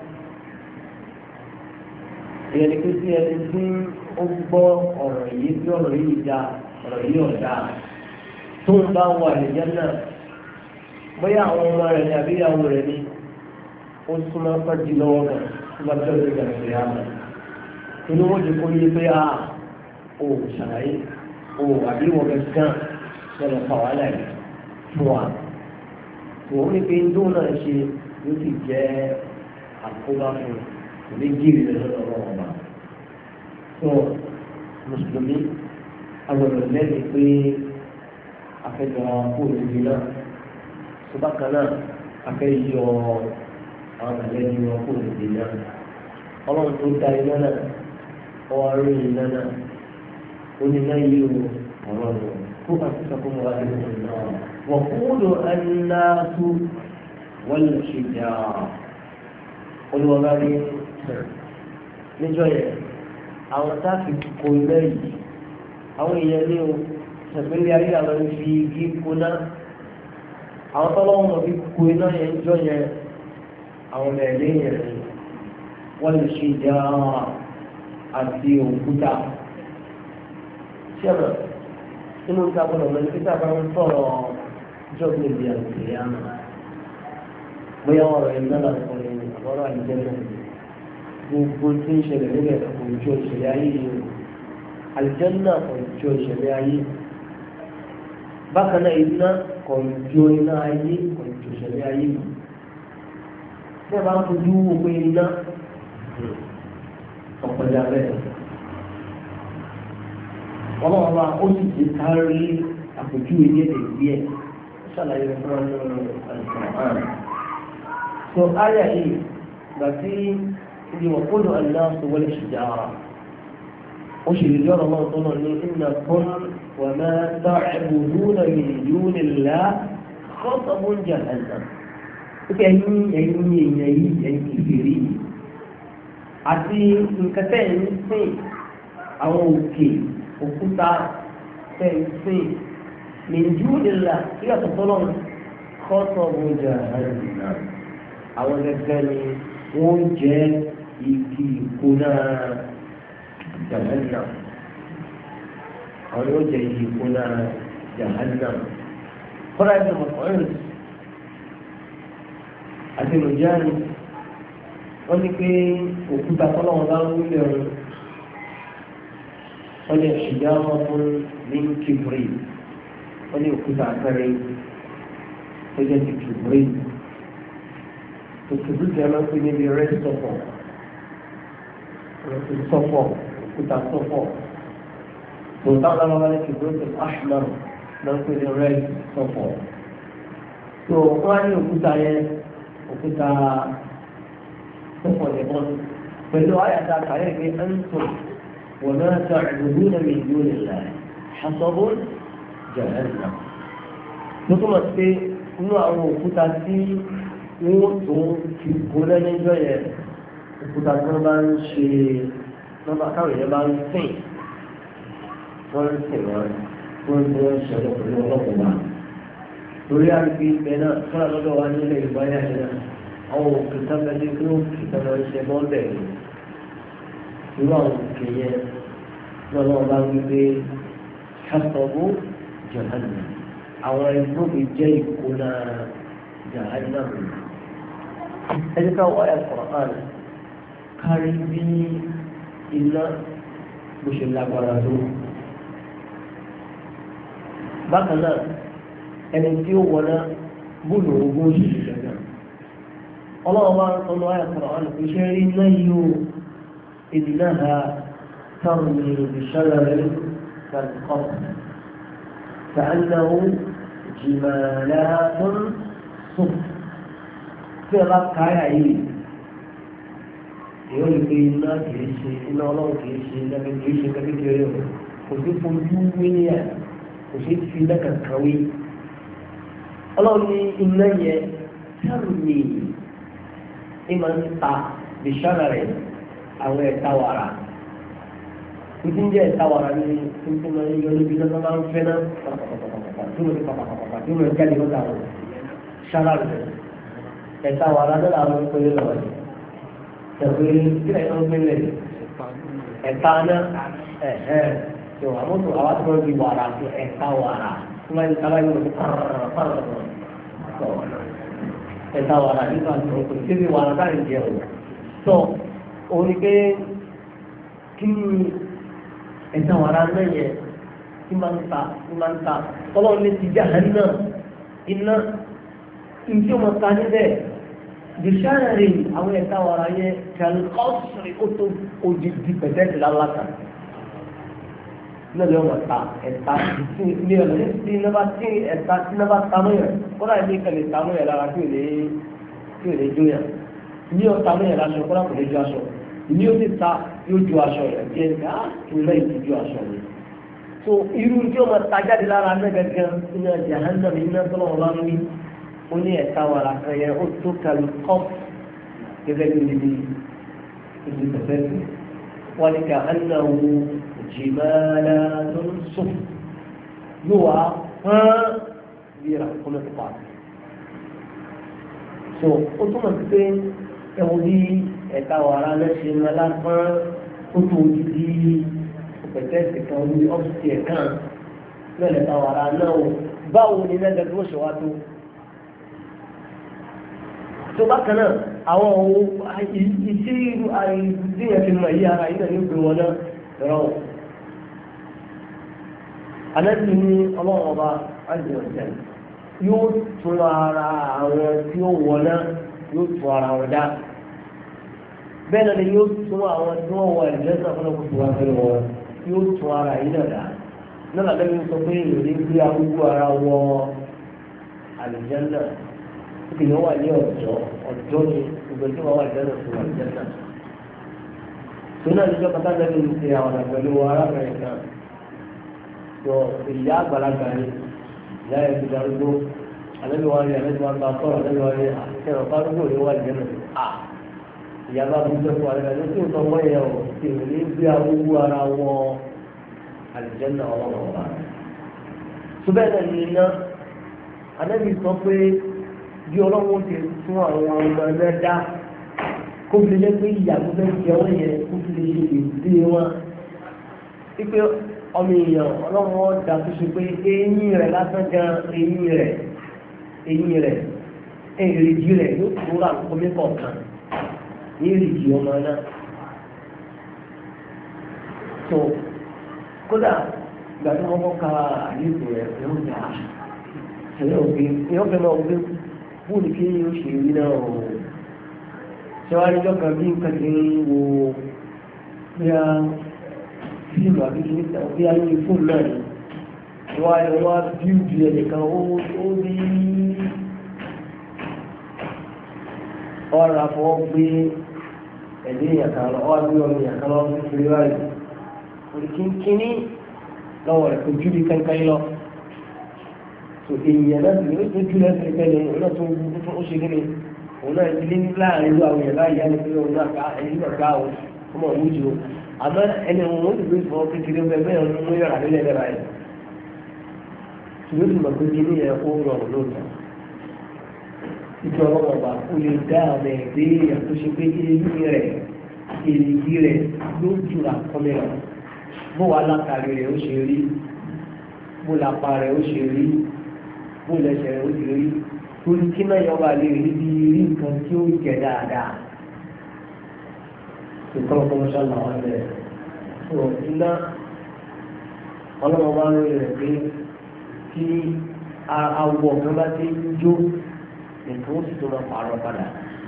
ìyẹn ni pé tí ẹni tí ó gbọ́ ọ̀rọ̀ yìí tí ọ̀rọ̀ yìí da ọ̀rọ̀ yìí ọ̀dà tó ń bá wọ àlejò náà bóyá àwọn ọmọ rẹ̀ ní àbí ìyàwó rẹ̀ ní ó súnmọ́ pẹ́jì lọ́wọ́ náà tó bá tẹ́lẹ̀ lórí àgbẹ̀ yà mọ́ inú wọn ti kó yé pé a ò ṣàlàyé ò àbí wọ́n bẹ gán lọ́nà pa wàhálà yìí fún wa òun ní pé ndó náà ṣe ló sì jẹ́ àkóbá fún òní jíìrì lọ́dọ̀ ọlọ́wọ́ wa. tó mùsùlùmí agbọ̀dọ̀ lẹ́nu pé afẹ́jọ kóòtù náà tó bá kan náà afẹ́yọ àwọn àlejò wọn kóòtù náà ọlọ́run tó da iná náà ọwọ́ rí iná náà ó ní náà yí o ọ̀rọ̀ rẹ̀ kó àtúnṣe mọ́ wáyé lóṣù náà. وقود الناس والحجارة قل وغادي نجوية أو تافي كولي أو يليو سبيل ياري على في كنا أو طلعوا في كنا ينجوية أو مالية والحجارة أتيو كتا شباب إنه كابونا من كتاب عن صورة جبل القيامة ويرى إن لا يقولون وراء الجنة وكل شيء لله يقول جوش شريعي الجنة قل جوش شريعي بقنا إذنا قل جوش نعي قل جوش شريعي سبعا فجوه بيننا فقد جابه والله الله قلت kárí àpèjúwe ní èdè díẹ̀ ṣàlàyé rẹ̀ fún ọmọ Al-Qur'an. tó ayà yìí gbà tí ibi wọ́n kó lọ aláṣọ wọlé ṣìjára ó ṣe lè lọ́rọ̀ náà tó náà ní innakum wa ma ta'buduna min dunillah khatabun jahannam. ó kẹ́ ẹ̀yìn ẹ̀yìn èèyàn yìí ẹ̀yìn kìfìrí àti nǹkan tẹ̀ ń sìn àwọn òkè òkúta tẹ̀sìn من دون الله هي تطلع خطب جهنم أو ذكرني وجه يكيكونا جهنم أو وجه يكيكونا جهنم قرأ ابن مسعود àti lòjáàní wọ́n ní pé òkúta tọ́lọ́wọ́n bá ń wúlẹ̀ ọ̀run wọ́n ní ṣìyá wọn fún ní kìbìrì wọ́n ní òkúta àpẹẹrẹ tó jẹ́ ti kìbìrì tó kìbìrì tí a máa ń pè níbi rẹ́ sọ́fọ̀ sọ́fọ̀ òkúta sọ́fọ̀ tó táwọn alábàbá ní kìbìrì tó ahmar máa ń pè ní rẹ́ sọ́fọ̀ tó wọ́n á ní òkúta yẹn òkúta sọ́fọ̀ lẹ́kọ́n pẹ̀lú àyàtà kàrẹ́ pé ń tó wọ́n náà tó àdúgbò náà mi yóò lè láì hasọ́bọ̀ jahannam tó túmọ̀ sí pé inú àwọn òkúta tí wọ́n tó fi kó lẹ́nìjọ́ yẹn òkúta tí wọ́n bá ń ṣe nọ́mbà káwọn èèyàn bá ń sìn wọ́n ń sìn wọn wọ́n ń wọ́n ṣẹlẹ̀ pẹ̀lú ọlọ́pàá lórí àgbègbè ibẹ̀ náà fúnra lọ́dọ̀ wa nílẹ̀ Yorùbá yà ṣe náà àwọn òkúta bẹ́ẹ̀ tó kìtà lọ ṣe bọ́ọ̀lẹ̀ irú àwọn òkè yẹn lọ́wọ́ bá ń gbé hasọ́bù jahannam àwọn ìgbóbi jẹ́ ìkóná jahannam ẹni ká wáyà Qur'an kárí bí iná bó ṣe lágbára tó bákan náà ẹni tí ó wọná bóòlù ogún òṣìṣẹ́ gẹ́gẹ́ ọlọ́wọ́ bá ń sọ lọ́wọ́ wáyà Qur'an kò ṣe rí náà yóò ìdínáha ترمي بشرر كالقصر كأنه جمالات صفر في رقع عيد يقول لك إنا كيشي إنا الله كيشي لكن كيشي كيشي كيشي كيشي فجومية كيشي في لك الكوي الله ni iná yẹ tẹ́rùmì ìmọ̀ ń ta bìṣọ́rẹ̀ àwọn ẹ̀ta wàrà ìdí ń jẹ́ ẹ̀ta wàrà ní tuntun máa ń yọ níbi náà máa ń fẹ́ náà pàpàpàpàpà tí mo ti pàpàpàpà tí mo ti jáde lọ́ta rẹ̀ ṣára rẹ̀ ẹ̀ta wàrà náà làwọn ń pèlè lọ́wọ́ yìí tẹ̀wé kílẹ̀ ń pèlè ẹ̀ta náà ẹ̀hẹ́ tó àwọn tó àwọn tó ń di wàrà tó ẹ̀ta wàrà tó máa ń sábà yóò fi pàrọ̀pàrọ̀ ẹ̀ta wàrà nígbà tó ń pèlè tí wàrà táyì jẹ́ o tó òun ni pé kí ẹ̀ta wàrà náà yẹ tí máa ń ta tí máa ń ta ọlọ́run ní ti jahannam iná ìdí ọmọ ta níbẹ̀ bìṣáàrì àwọn ẹ̀ta wàrà yẹ kàlùkọ́sìrì ó tó odidi pẹ̀tẹ́tì lálàkà náà lè wọ́n ta ẹ̀ta tí ní ọ̀nà tí iná bá tí ẹ̀ta tí iná bá ta mọ́yàn kọ́lá ìdí kẹlẹ̀ ta mọ́yàn lára tí ò lè tí ò lè jóyàn ní ọ̀ta mọ́yàn láṣọ kọ́lá kò lè jó aṣọ ní ó ti ta yóò ju aṣọ rẹ̀ bí ẹni ká tó lẹ́yìn tó ju aṣọ rẹ̀. so irú tí ó máa ta jáde lára náà gẹ́gẹ́ iná jahannam iná tọ́lọ́ wọn bá ń wí ó ní ẹ̀ka wàrà kan yẹn ó tó kàlù kọ́p gẹ́gẹ́ bí ibi ibi tẹ̀fẹ́ tó wọ́n ní ká anáwó jìmọ́lá tó ń sùn yóò wá hán bí ra kó ló ti pa. so ó túmọ̀ sí pé ẹ̀wọ̀n bí ẹ̀ka wàrà lẹ́sẹ̀ ńlá lásán ó tó odidi pẹ̀tẹ́sì kan ní ọ́fíìsì ẹ̀ kan lẹ́lẹ̀ ẹ̀ka wàrà náà o báwo ni lẹ́gẹ̀ẹ́ tó ṣe wá tó. tó bákan náà àwọn ohun ìṣe irú àìdíyẹ fi mọ̀ yí ara yìí náà ní òpin wọn náà rọ̀. alẹ́bí ní ọlọ́run ọba àjọyọ̀ yóò tún ara àwọn tí ó wọ̀ náà yóò tún ara wọn dá. bẹ́ẹ̀ náà ni yóò tún àwọn tí wọ́n wọ ẹ̀jẹ̀ náà fún ọkùnrin wa fẹ́ wọn yóò tún ara yìí náà dá náà làbẹ́ mi sọ pé ìròyìn gbé arúgbó ara wọ àlùjánnà kí ni wọ́n wà ní ọ̀dọ́ ọ̀dọ́ ni gbogbo tí wọ́n wà àlùjánnà fún àlùjánnà tó náà níjọ́ kátà lẹ́nu ń ṣe àwọn àgbẹ̀lú arábìnrin kan tó ìyá àgbàlagbà ni ìyá ẹ̀ ti darúgbó alẹ́bí wa ni alẹ́bí wa ta sọ̀rọ̀ alẹ́bí wa ni àtẹ̀rọ̀ kárúgbó ni wọ́n àlùjánnà ìyàbá gbogbo ẹ̀kọ́ àrẹ rẹ̀ tí ó sọ wọ́n yẹ ọ̀ tí ò ní gbé awúwú ara wọn àlùjánnà ọlọ́run ọba rẹ̀ tó bẹ́ẹ̀ náà ní iná Ànábì sọ pé bí ọlọ́wọ́ ti fún àwọn ọmọ náà dá kó fi lè pé ìyàwó fẹ́ jẹ wọ́n yẹn kó fi lè ṣe ìdílé wọn wípé ọmọ èèyàn ọlọ́wọ́ dà tó ṣe pé eyín rẹ̀ lásán gan eyín rẹ̀ eyín rẹ̀ èrìjì rẹ̀ yóò tó ra kọ́mí kọ̀ọ̀kan ní èrìjì ọmọ náà tó kódà ìgbà tí wọ́n kọ́ ka àyètò rẹ̀ ló ń yà ẹ̀yọ́ òfin ẹ̀yọ́ fẹ́ máa wọlé bóòlù kí ni ó ṣe rí náà o ṣé wàá níjọ́ kan bí nǹkan ti ń wo bí a fíìmù àbí kí ní sàn bí a ní fóònù náà ni wọ́n á wọ́n á bíúdì ẹnìkan ó ní ọ̀rọ̀ àfọwọ́ gbé ẹ̀dẹ́ ìyàkan lọ ọ́ àbí ọmọ ìyàkan lọ sí ìrírí báyìí orí kínkínní lọ́wọ́ rẹ̀ kò jú bí kankan lọ tó èèyàn náà sì ní ó jú lẹ́sẹ̀ tẹ́lẹ̀ òun náà tó ó ṣe kéde òun náà ilé ní láàrin ìlú àwọn èèyàn láàyè á ní pé òun náà ká ẹni náà ká òun ó mọ̀ òun jù ú àmọ́ ẹni òun ó sì gbé ìfọwọ́ kékeré bẹ́ẹ̀ bẹ́ẹ̀ ló mú yàrá nílẹ̀ lẹ́ra ẹ̀ ṣùgbọ́n sì mọ̀ pé kí ní ẹ̀ ó rọrùn lóòótọ́ ìjọ ọlọ́wọ́ ọba ó lè dá àmì ẹ̀dẹ́ èèyàn tó ṣe pé eyín rẹ̀ èrìgì rẹ̀ ló jùlọ àkọ́mẹ́ rẹ̀ bó wà látàrí rẹ̀ ó ṣe rí bó lápá rẹ̀ ó ṣe rí bó lẹ́sẹ̀ rẹ̀ ó ṣe rí torí kí náà yọba lè rí bí rí nǹkan tí ó jẹ dáadáa ìkọ́ ọkọ̀mọṣá làwọn ẹ̀ tó iná ọlọ́wọ́ bá ń rí rẹ̀ pé kí awọ kan bá ti ń jó nǹkan ó sì tó máa pààrọ̀ padà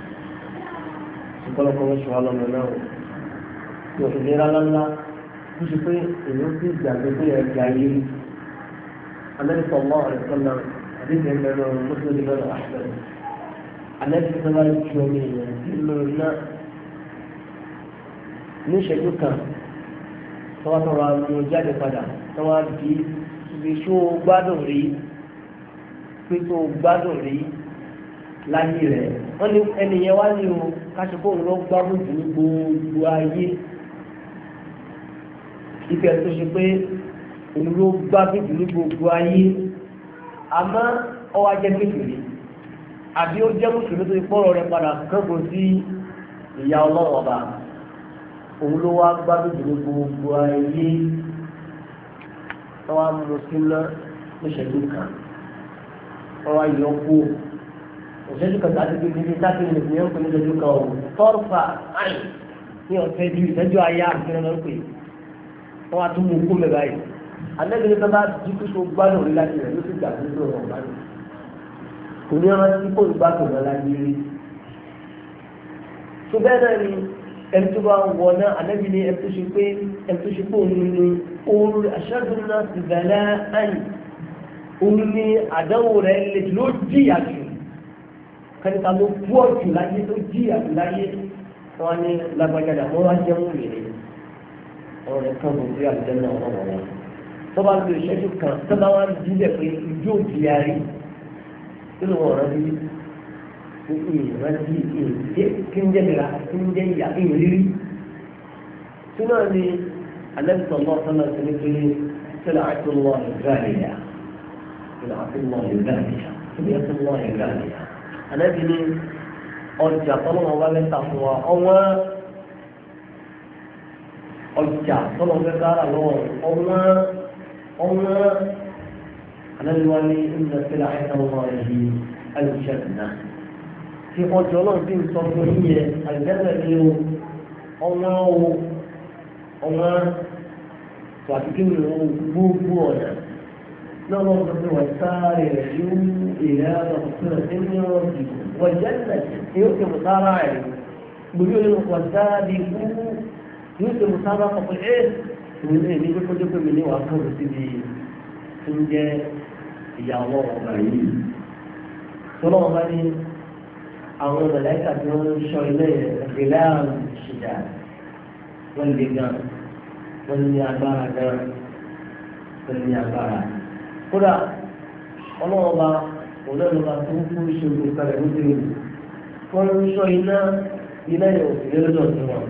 ìkọ́ ọkọ̀mọṣá lọ́mọ náà tó ìlera ńláńlá ó ṣe pé èyí ó sì gbàgbé pé ẹ̀ka ayé amẹ́ríkà ọmọ rẹ̀ sọ́nà àdéhùn ẹgbẹ̀rún ọ̀run mọ́tòlì lọ́nà àṣẹ amẹ́ríkà sọ́nà ju omi èèyàn nínú iná ní ìṣẹ́jú kan tọ́wọ́ tọ́wọ́ àmì jáde padà tọ́wọ́ bí ibi tó gbádùn rí pé tó gbádùn rí láyé rẹ̀ wọ́n ní ẹnìyẹn wá ní o káṣíkò ń lọ gbádùn jù ní gbogbo ayé ìfẹ́ tó ṣe pé òun ló gbádùn jù ní gbogbo ayé àmọ́ ọwọ́ ajẹ́ kékeré àbí ó jẹ́ mùsùlùmí tó ti pọ́rọ̀ rẹ̀ padà kẹ́kọ̀ọ́ sí ìyá ọlọ́wọ́ ọba òun ló wá gbádùn jù ní gbogbo ayé wọ́n wá mú síná níṣẹ́jú kan wọ́n wá yọ kú ìṣẹ́jú kan tàbí bíbí ní táàkì ní ìpínlẹ̀ ń pè ní ìṣẹ́jú kan ọ̀hún tọ́rọ̀fà áì ní ọ̀sẹ̀ ju ìṣẹ́jú ayé àbíkẹ́rẹ́ lọ́n pè wọ́n wá tún mú kú mẹ́ báyìí alẹ́gbẹ̀ẹ́ tó bá di kí tó gbádùn rí láti rẹ̀ ló sì gbà tó rọ̀ gbádùn kò ní ọ̀rọ̀ tí kò gbádùn lọ láyé rí tó bẹ́ẹ̀ náà ni ẹni tó bá wọ náà alẹ́bí ni ẹni tó ṣe pé ẹni tó ṣe pé òun ni òun aṣáájú náà ti bẹ̀rẹ̀ ẹ̀yìn òun ni àdánwò rẹ̀ lè ló jìyà jù kẹ́nìkan ló bú ọ̀jù láyé tó jìyà jù láyé wọn ní lágbájáde àwọn wá jẹ́ mú rèé ọ̀rọ̀ rẹ̀ kàn lórí àbújá náà wọ́n wọ̀ wọ́n tó bá lo ìṣẹ́jú kan tó bá wá dílé pé ìjó òjìyà rí nínú ọ̀rọ̀ bí ìrántí ìdíje kí ń jẹ́ ìlà kí ń jẹ́ ìyá kí ń rírí tí náà ni alẹ́ sọ̀rọ̀ sọ́nà sí ní pé sílẹ̀ àti lọ́ ìgbàlẹ̀yà sílẹ̀ àti lọ́ ìgbàlẹ̀yà sílẹ̀ àti lọ́ ìgbàlẹ̀yà alẹ́ bí ní ọjà tọ́lọ́mọ wá mẹ́ta fún wa ọwọ́n ọjà tọ́lọ́mọ fẹ́ kára lọ́wọ́ ọwọ́n ọwọ́n alẹ́ bí wọ́n ní ìgbà sílẹ̀ àti lọ́ ìgbàlẹ̀yà tí ọjọ́ náà bí n sọ fún yín yẹ àgbẹ̀bẹ̀ ni o ọ̀wọ́n o ọ̀wọ́n tó àti kí ni o gbogbo ọ̀nà náà wọ́n sọ pé wọ́n sáré rẹ̀ yóò èrè ọ̀sán ẹ̀ ní ọ̀dì wọ́n jẹ́ ẹ̀ yóò ṣe mùsára ẹ̀ gbogbo ní wọ́n sáré kú yóò ṣe mùsára ọ̀pọ̀ ẹ̀ ìwé ní ìdí pé kọjọ́ pé mi ní wàá kàn síbi tó ń jẹ́ ìyàwó ọ̀gá yìí tọ́lọ́ ọ̀gá ní àwọn mọ̀lẹ́kà tí wọ́n ń ṣọ́ ilé ìgbéláàmù ṣìdá wọ́n lè gan wọ́n ní agbára gan wọ́n ní agbára. kódà ọlọ́wọ́ bá òlẹ́lọ́ba tó ń fún ìṣòro kalẹ̀ lóde ìlú wọ́n ń ṣọ́ iná iná yẹn ò sì lọ́dọ̀ sí wọn.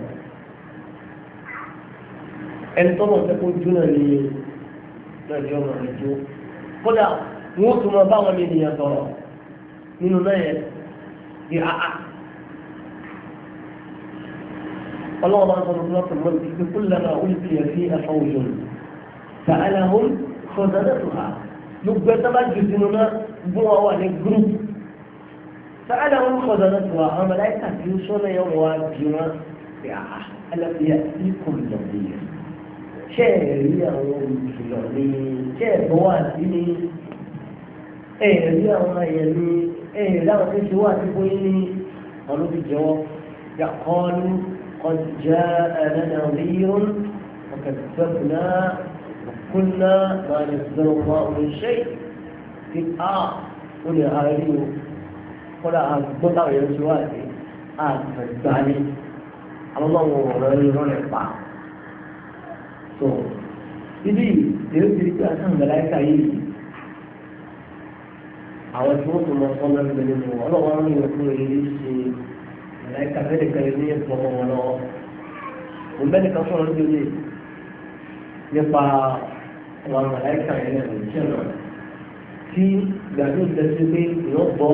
ẹni tọ́lọ̀ fẹ́ kó jó náà ní nàìjíríà ọmọ rẹ̀ jó kódà wọ́n tún máa bá wọn ènìyàn sọ̀rọ̀ nínú náà yẹn di àá. ọlọ́wọ́ bá ń sọ̀rọ̀ fún ọkùnrin mọ́lì pé kullama ulqiya fiha fawjun sa'alahum khazanatuha gbogbo ẹ̀ta bá jù sínú náà gún wọn wà ní gúrúùpù sa'alahum khazanatuha àwọn màláíkà tí ó sọ́nà yẹn wọ́n á bí wọn di àá alábíyá ikùn lọ́bíyà ṣé ẹ̀rí àwọn olùkìlọ̀ ní ṣé ẹ̀bọ́ wà sí ní ẹ̀rí àwọn ayẹ̀ ní ẹ̀rí àwọn tó ṣe wà sí bóyí ní ọlọ́bìjọ́ yàkọ́ọ́lù قد جاءنا نذير وكذبنا وقلنا ما نزل الله من شيء في آه قل يا آليو قل أبطأ يا سواتي آه فالتالي الله ورأي رفع so ibi ìdílé ti di pé àtàwọn mẹláìka yìí àwọn tí wọn tún lọ sọ lẹ́nu lẹ́nu nínú ọlọ́wọ́ ń rìn fún èyí ṣe mẹláìka fẹ́ẹ́ kẹrin ní ẹ̀sùn ọmọ wọn lọ́wọ́ òun bẹ́ẹ̀ nìkan sọ̀rọ̀ nítorí nípa àwọn mẹláìka yẹn lẹ́nu iṣẹ́ náà tí gbàdúrà ń tẹ́sí pé èèyàn gbọ́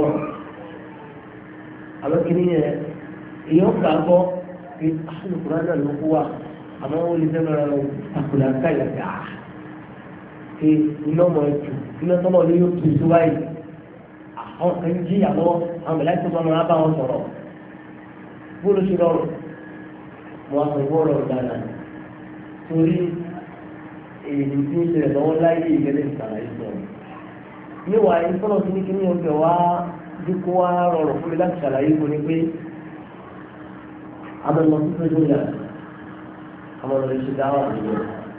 àwọn kìnìún yẹn èèyàn gbà gbọ́ pé àlùkùrá náà ló kú wa àmọ́ wọ́n lè fẹ́ràn ara àkùdà káyà pé à ṣe iná mọ̀ ẹ̀tù iná tọ́mọ̀ ní yóò tù sí wáyé àwọn kan jí àlọ́ àwọn mẹ̀láì tó máa bá wọn sọ̀rọ̀ bó ló ṣe rọrùn mo àpò ìwọ́rọ̀ dáadáa torí èyí tí ń ṣẹlẹ̀ lọ́wọ́ láyé ìgbẹ́lẹ̀ ìsàlàyé sọ̀rọ̀ níwà ìfọ́nà tí ní kí ní ọjọ́ wá dípò wá rọrùn fún mi láti ṣàlàyé fún mi pé abẹ́lọ́ tó fẹ́ lóyà àwọn ọ̀rẹ́ ṣe dáwà nínú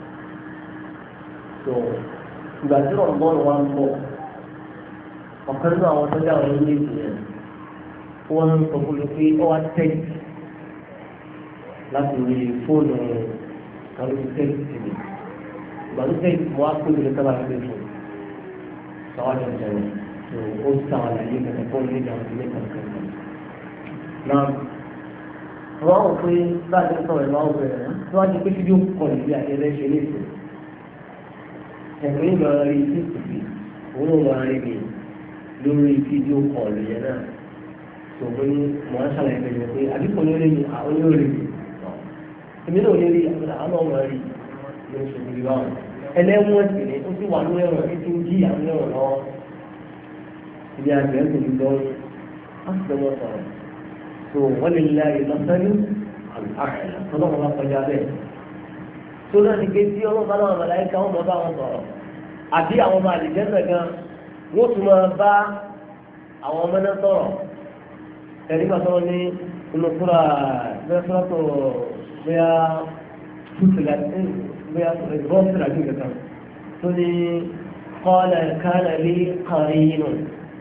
tó ìgbà tí wọ́n bọ́ọ̀lù wa ń bọ̀ ọ̀kan nínú àwọn tó dáwà ní ilé yẹn wọ́n ń sọ fún mi pé ó wá tẹ́ẹ̀tì láti rí fóònù kan lórí tẹ́ẹ̀tì tìbí ìgbà tó tẹ́ẹ̀tì mo wá pé ìrẹsẹ̀ bá gbé fún sọ́wọ́n jẹ́ jẹ́rọ tó ó sáwọn àlàyé kẹ̀kẹ́ fóònù nígbà tó ní kẹ̀kẹ́ náà wọ́n wọ́n pé láti sọ̀rọ̀ ìwà ọ̀bẹ̀rẹ̀ rẹ̀ tí wọ́n ti pé fídíò kọ̀ níbi àyẹ̀lẹ́ ṣe léṣe ẹ̀kọ́ yìí máa rí sí ìpè òun ò máa rí mi lórí fídíò kọ̀ lóyẹ náà tó pé mọ̀ ń ṣàlàyé pẹ̀lú pé àdìpọ̀ ní orí mi àwọn ní orí mi èmi náà lè rí àwọn ọmọ rí ló ń ṣe ìdílé báwọn ẹlẹ́wọ̀n sì ni ó sì wà ní ẹ̀rọ ní ti ń jí àwọn ẹ̀rọ lọ́wọ́ ibi àgbẹ̀ ń tòlú lọ́wọ́ á sì lọ́wọ́ sọ̀rọ̀ tó wọ́n lè la ìlọsẹ́lú àkàrà tó lọ́wọ́ bá kọjá bẹ́ẹ̀. tó náà ní pé tí ọlọ́run bá náà màláíkà wọn mọ̀ bá wọn sọ̀rọ̀ àbí àwọn ọmọ àlejò náà gan wọ́n tún máa bá àwọn ọmọ náà sọ̀rọ̀ ẹ̀rí máa sọ̀rọ̀ ní inú fúra bẹ́ẹ̀ fúra tó bẹ́ẹ̀ tútùlá bẹ́ẹ̀ bọ́ọ̀sì àti ìgbà kan tó ní kọ́lá kánà lé kàrínù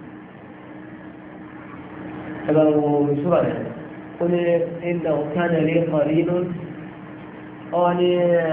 ẹ̀bá wo ìṣúra rẹ̀ ó ní ìdá òkànnà lè kọ̀rí inú ọ ní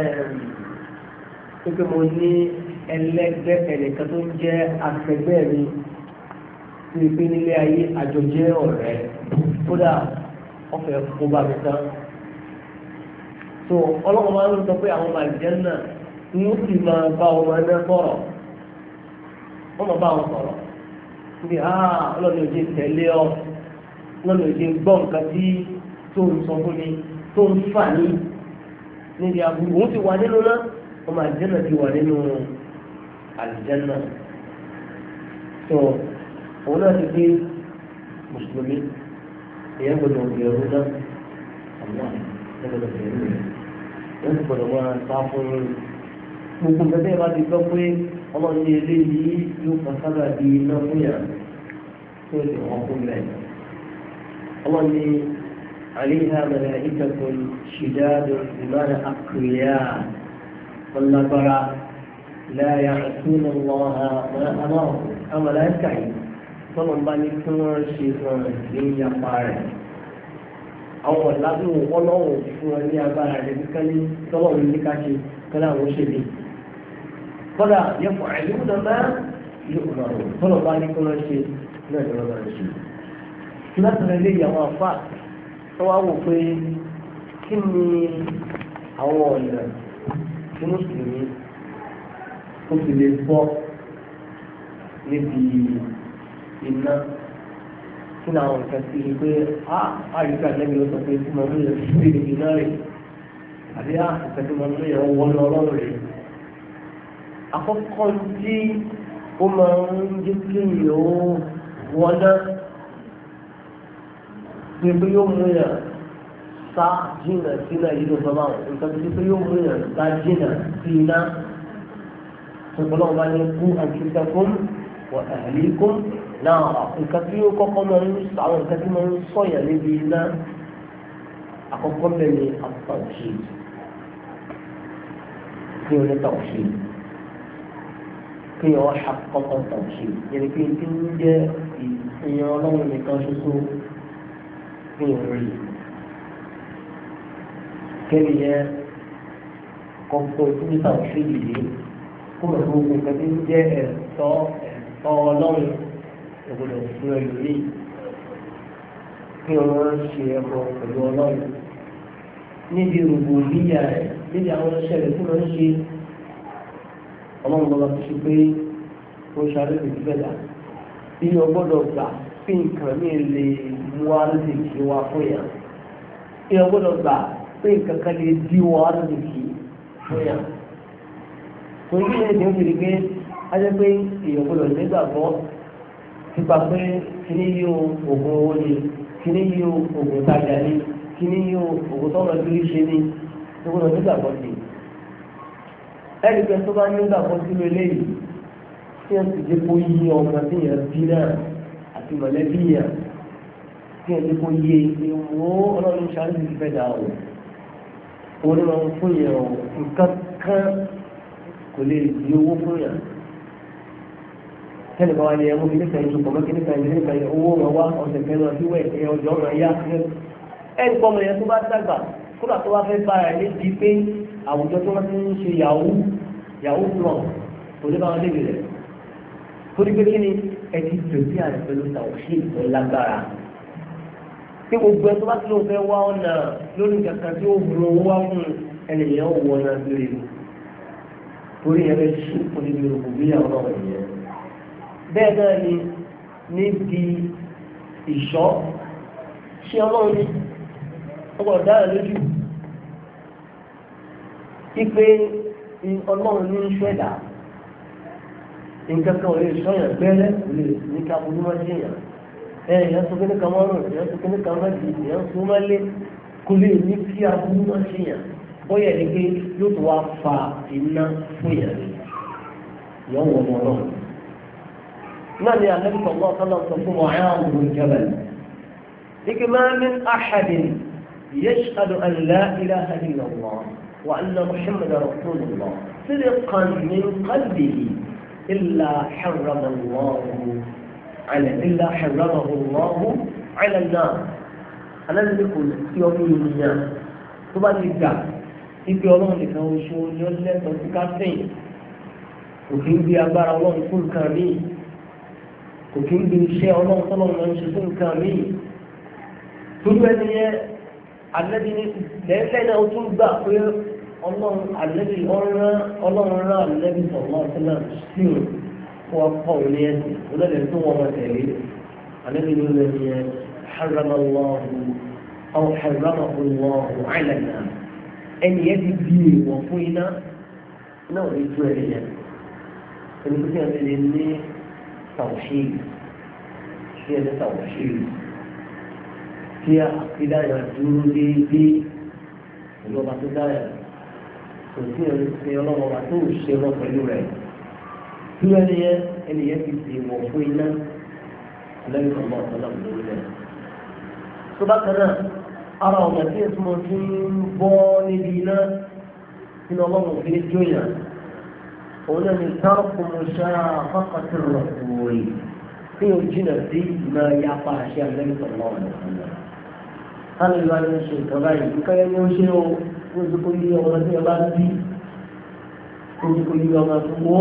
pípẹ́ mo ní ẹlẹ́gbẹ́ ẹnìkan tó ń jẹ́ akẹgbẹ́ mi tí ó pé nílé ayé àjọjẹ́ ọ̀rẹ́ kódà ọ̀fẹ́ kó bá mi tán. tó ọlọ́run máa ń sọ pé àwọn màlìjẹ́ náà ni ó sì máa bá ọmọ ẹgbẹ́ sọ̀rọ̀ wọ́n máa bá wọn sọ̀rọ̀ níbi ọlọ́run ò jẹ́ tẹ̀lé ọ lọ́nà ìdí gbọ́ nǹkan tí tó ń sọ fún mi tó ń fà ní níbi àbúrò òun ti wà nínú náà ọmọ àlìjẹ́nà ti wà nínú àlìjẹ́nà tó òun náà ti gbé mùsùlùmí èèyàn gbọdọ̀ gbẹ̀rù náà àmọ́ ẹ̀ gbọdọ̀ gbẹ̀rù rẹ̀ wọ́n ti gbọdọ̀ máa sá fún gbogbo nǹkan tẹ́lẹ̀ bá ti gbọ́ pé ọmọ ní eléyìí yóò fọ́ sábà di iná fún yàrá tó ti wọ́n fún lẹ́yìn. الله عليها ملائكة شداد بمعنى أقوياء والنبراء لا يعصون الله ما أمرهم أما لا يسعي فمن بالك شيطان من يقارن أو الله والله فمن يقارن بكلي طلعوا من كاشي كلام شدي فلا يفعلون ما يؤمرون فمن بالك شيء لا يؤمرون شيء látàrí ilé ìyàwó àfà tó wá wò pé kí ni àwọn ọ̀nà tí mùsùlùmí tó fi lè bọ́ níbi iná kí ni àwọn nǹkan ti rí pé á àyíká lẹ́yìn ló sọ pé tí mo mú yẹn sí ibi iná rẹ̀ àbí á nǹkan tí mo mú yẹn wọ́n lọ lọ́rùn rẹ̀. àkọ́kọ́ tí ó máa ń jẹ́ kí èèyàn ó wọ́n náà pé pé yóò mú yẹn sá jìnnà sínú èyí tó sọ́mọ́ àwọn nǹkan tó ti pé yóò mú yẹn sá jìnnà sí iná ṣùgbọ́n wọn bá ní kú àkíkẹ́kùn wọ ẹ̀hìnkùn náà nǹkan tí yóò kọ́kọ́ máa ń sọ àwọn nǹkan tí máa ń sọ̀yàn níbi iná àkọ́kọ́ bẹ́ẹ̀ ni àtàwùṣe kí wọ́n ní tàwùṣe kí wọ́n ṣàkọ́kọ́ tàwùṣe yẹn kí n ti ń jẹ́ ìyẹn ọlọ́run nìkan ṣoṣo kí wọ́n rí kẹ́ni yẹn kọ́kọ́ tó ní tàwùṣe yìí kó lọ fún gbogbo nǹkan tí ń jẹ́ ẹ̀tọ́ ẹ̀tọ́ ọlọ́run ìgbọ́dọ̀ fún ẹlòmíì kí wọ́n ṣe ẹbọ pẹ̀lú ọlọ́run níbi rògbò níyà rẹ̀ níbi àwọn ìṣẹ̀lẹ̀ tí wọ́n ń ṣe ọlọ́run lọ́la tó ṣe pé ó ń ṣàlẹ́ ìdí bẹ́ẹ̀ bí wọ́n gbọ́dọ̀ gbà pé nǹkan mi lè mú àrídìkì wá fún yàn bí wọ́n gbọ́dọ̀ gbà pé nǹkan kan lè dí wọ́n àrídìkì fún yàn. torí kí ni èdè ń fi rí pé a jẹ́ pé èèyàn gbọ́dọ̀ nígbàgbọ́ nípa pé kíní yóò oògùn owó ni kíní yóò oògùn tajà ni kíní yóò oògùn tó ọ̀nà ìbílí ṣe ni tó gbọ́dọ̀ nígbàgbọ́ sí i. ẹnì kan tó bá nígbàgbọ́ sínú eléyìí tí wọ́n ti dé kó yí ọmọ tí yẹn bí náà àti mọ̀lẹ́bí yẹn tí wọ́n ti kó yé ìwò ọlọ́run ṣáájú ti fẹ́ dà o. òun ni wọ́n fún yẹn o nǹkan kan kò lè di owó fún yẹn. tẹ́lẹ̀ kan wá ní ẹmú kìíní kan ìjọpọ̀ mọ́ kìíní kan ìjọpọ̀ kan owó ọmọ wa ọ̀sẹ̀ kan lọ sí wẹ̀ ẹ̀ ọjọ́ ọmọ ẹ̀yà ẹnì kan ọmọ yẹn tó bá dàgbà kódà tó bá fẹ́ bá ẹ̀ níbi pé àwùjọ tó wọ́n ti ń ṣe yahoo yahoo blog kò ní bá wọn lébi rẹ̀ torí pé kí ni ẹ ti tòbí àrẹ pẹ̀lú tàwọ̀ṣì ìfẹ́ lágbára tí gbogbo ẹ tó bá ti lóun fẹ́ wá ọ̀nà lórí kankan tí ó bu owó wá fún ẹnìyàn wọ ọ̀nà lórí torí ẹ fẹ́ ṣe oníbi òkú bí àwọn ọmọ yẹn bẹ́ẹ̀ náà ni níbi ìṣọ́ ṣé ọlọ́run ní ọgbọ̀n dára lójú ipe ọlọ́run ní ṣẹ́dá nǹkan kan ò lè ṣọ́yàn gbẹ́rẹ́ kò lè ní ká burú máa ṣe yàn ẹ ìyẹn tó kíní kan mọ́rùn ìyẹn tó kíní kan mọ́jì ìyẹn tó máa lé kò lè ní kí aburú máa ṣe yàn bóyá ní pé yóò tó wá fa iná fún yàn ní ìyẹn wọ̀ ọmọ náà. ما لي النبي صلى الله عليه وسلم معاذ بن جبل لكن ما من أحد يشهد أن لا إله إلا الله وأن محمد رسول الله صدقا من قلبه إلا حرم الله على إلا حرمه الله على النار أنا يقول يوم الدنيا ثم يرجع يقول الله لك وشو يولد وتكافين وكيف بيعبر الله كل كامل kò kí ń gbé iṣẹ́ ọlọ́run tọ́lọ́run lọ ń ṣe fún nǹkan míì torí ẹni yẹn alẹ́bí ní lẹ́ẹ̀lẹ́ náà ó tún gbà pé ọlọ́run alẹ́bí ọ̀rán ọlọ́run rán alẹ́bí sọ̀rọ̀ ọ̀sẹ̀lá sí ò fún ọkọ̀ òní ẹ̀sìn olóòlẹ̀ tó wọ́n wọn tẹ̀lé alẹ́bí ló lẹ́ ní ẹ haramallahu aw haramahu alana ẹni yẹn ti bí ìwọ̀n fún iná náà ní ju ẹni yẹn ẹni tó fi hàn ní توحيد هي التوحيد هي عقيدة جودي دي اللغة الدائرة وهي الله وبعثوه الشيء وقالوا هي هي اللي يجب وفينا النبي صلى الله عليه وسلم صدقنا أرى مسيح مسلم بوني دينا إن الله في الدنيا هنا ترك مشاقة الرسول في الجنة ما يعطى أشياء النبي صلى الله عليه وسلم هذا اللي قال الشيء كذلك كان يوشيو وذكر لي ولدي أبادي وذكر لي أبادي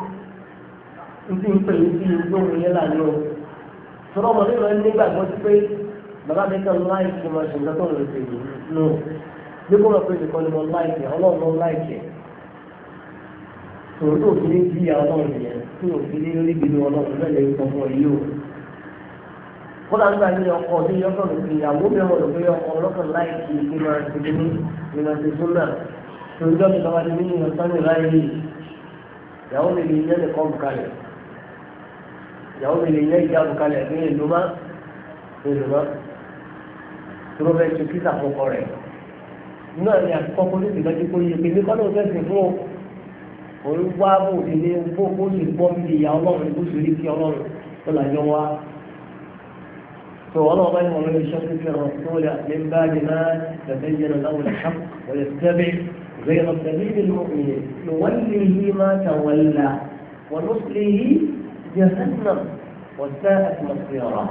انت انت انت يوم يلا اليوم ترى ما غير أن نبغى نقول بقى بيت الله كما شنطة الرسول نو بيقول أقول لكم الله الله الله tòun tó fi ní bí ọlọ́run yẹn tí ò fi ní rí bínú ọlọ́run náà lè sọ fún ọ yìí o. kódà nígbà tí ọkọ ní yọkàn lòdì ìyàwó mi wọn lò pé ọkọ ọlọ́kàn láì kí ní máa ti ní ní máa ti sún náà tòun jọ́ mi lọ́wọ́ ti ní ní ọ̀sán ní láì rí ìyàwó mi lè yẹ nìkan bùkalẹ̀ ìyàwó mi lè yẹ ìjà bùkalẹ̀ ní ìlú má ìlú má tó ló fẹ́ ṣe kí sàkókò rẹ̀ náà ni àkọ́kọ́ ní ìgbàjú kó yẹ pé ní kọ́nà òfẹ́ sìn fún òun wá bò ní bó bó sì gbọ́ bí ìyá ọlọ́run bó sì rí sí ọlọ́run tó làjọ wá. tó ọlọ́run bá ní wọn lórí iṣẹ́ tó fi hàn tó lè àti ń bá ní máa tẹ̀lé yẹn láwọn ẹ̀ṣá wọ́n lè tẹ́lẹ̀ غير سبيل المؤمنين نوله ما تولى ونصله جهنم وساءت مصيرا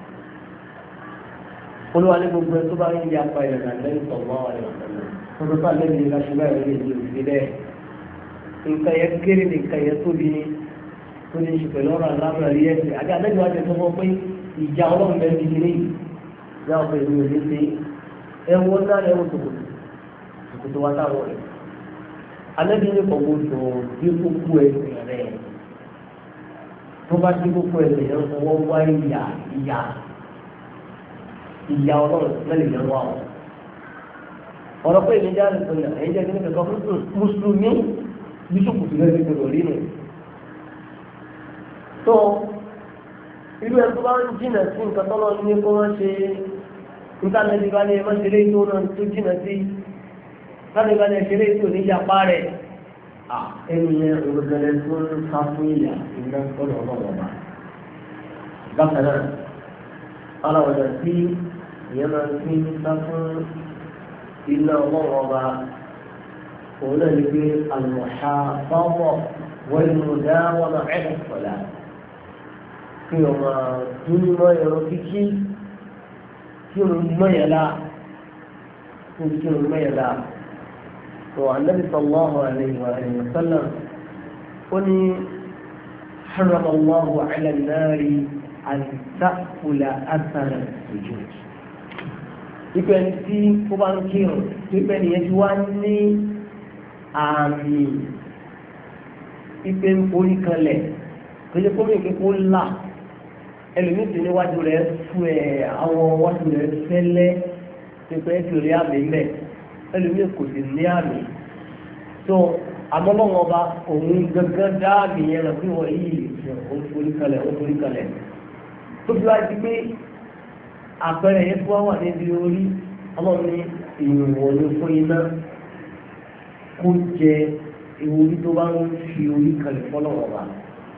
قلوا عليكم بسبع يا قائل النبي صلى الله عليه وسلم فقال الذي لا شباب يجوز إليه إنك يذكرني إنك يتوبني كل شيء فلورا الأمر ليسي أجا النبي واجه تفوقي يجعلهم من الجنين يأخذ من الجنين ẹwọ náà ẹwọ tòkòtò tòkòtò wa táwọn rẹ alẹ́bí ní kò gbọdọ̀ bí kókó ẹsẹ̀ rẹ tó bá bí kókó ẹsẹ̀ rẹ fọwọ́ wá ìyá ìyá ìyá ọlọ́run lẹ́lẹ̀ yẹn wá o ọ̀rọ̀ pé ìdíjà rẹ sọ̀rọ̀ ẹ̀yìn jẹ́ kíní kẹ̀kọ́ fún mùsùlùmí bí sòkòtò rẹ ti gbọdọ̀ rí nù. tó irú ẹ̀ tó bá ń jìnà sí nǹkan tọ́lọ́ ní kó wọ́n ṣe ìtànẹ́bí bá ní ẹmọ́ ṣeré tó náà tó jìnà sí ìtànẹ́bí bá ní ṣeré tó ní ìyapa rẹ̀ ẹni yẹn òrùbẹ̀rẹ̀ tó ń sá fún ìyà iná tọ́lọ̀ ọlọ́wọ́ bá. bákan náà ara ọ̀dà tí ìyẹn máa fi ń sá fún iná ọlọ́wọ́ bá òun náà ní pé àlùmọ̀ṣá fáwọ̀ wọ́n mú dá wọn máa ẹ̀ sọ̀lá kí ọmọ dúró mọ́ ẹ̀rọ kíkí كيلو الميلا كيلو الميلا والنبي صلى الله عليه وآله وسلم قل حرم الله على النار أن تأكل أثر السجود ìpẹ́ni tí ó bá ń kírun ìpẹ́ni yẹn ti wá ní àmì ìpẹ́ orí kanlẹ̀ kò jẹ́ kó mi kí kó là ẹlòmíì tí níwájú rẹ̀ fún ẹ̀ àwọn wájú rẹ̀ fẹ́lẹ́ pípẹ́ ìtòrí àmì mẹ́ ẹlòmíì kò sì ní àmì tó àmọ́bọ̀wọ́n ọba òun gangan dá àmì yẹn lọ sí wọ́n yìí òun forí kalẹ̀ òun forí kalẹ̀ tó fi wá di pé àpẹẹrẹ yẹn tó wá wà níbi orí ọlọ́run ní ìwọ̀n ló fún iná kó jẹ ìwòrí tó bá ń fi orí kalẹ̀ fọ́lọ́wọ́ wa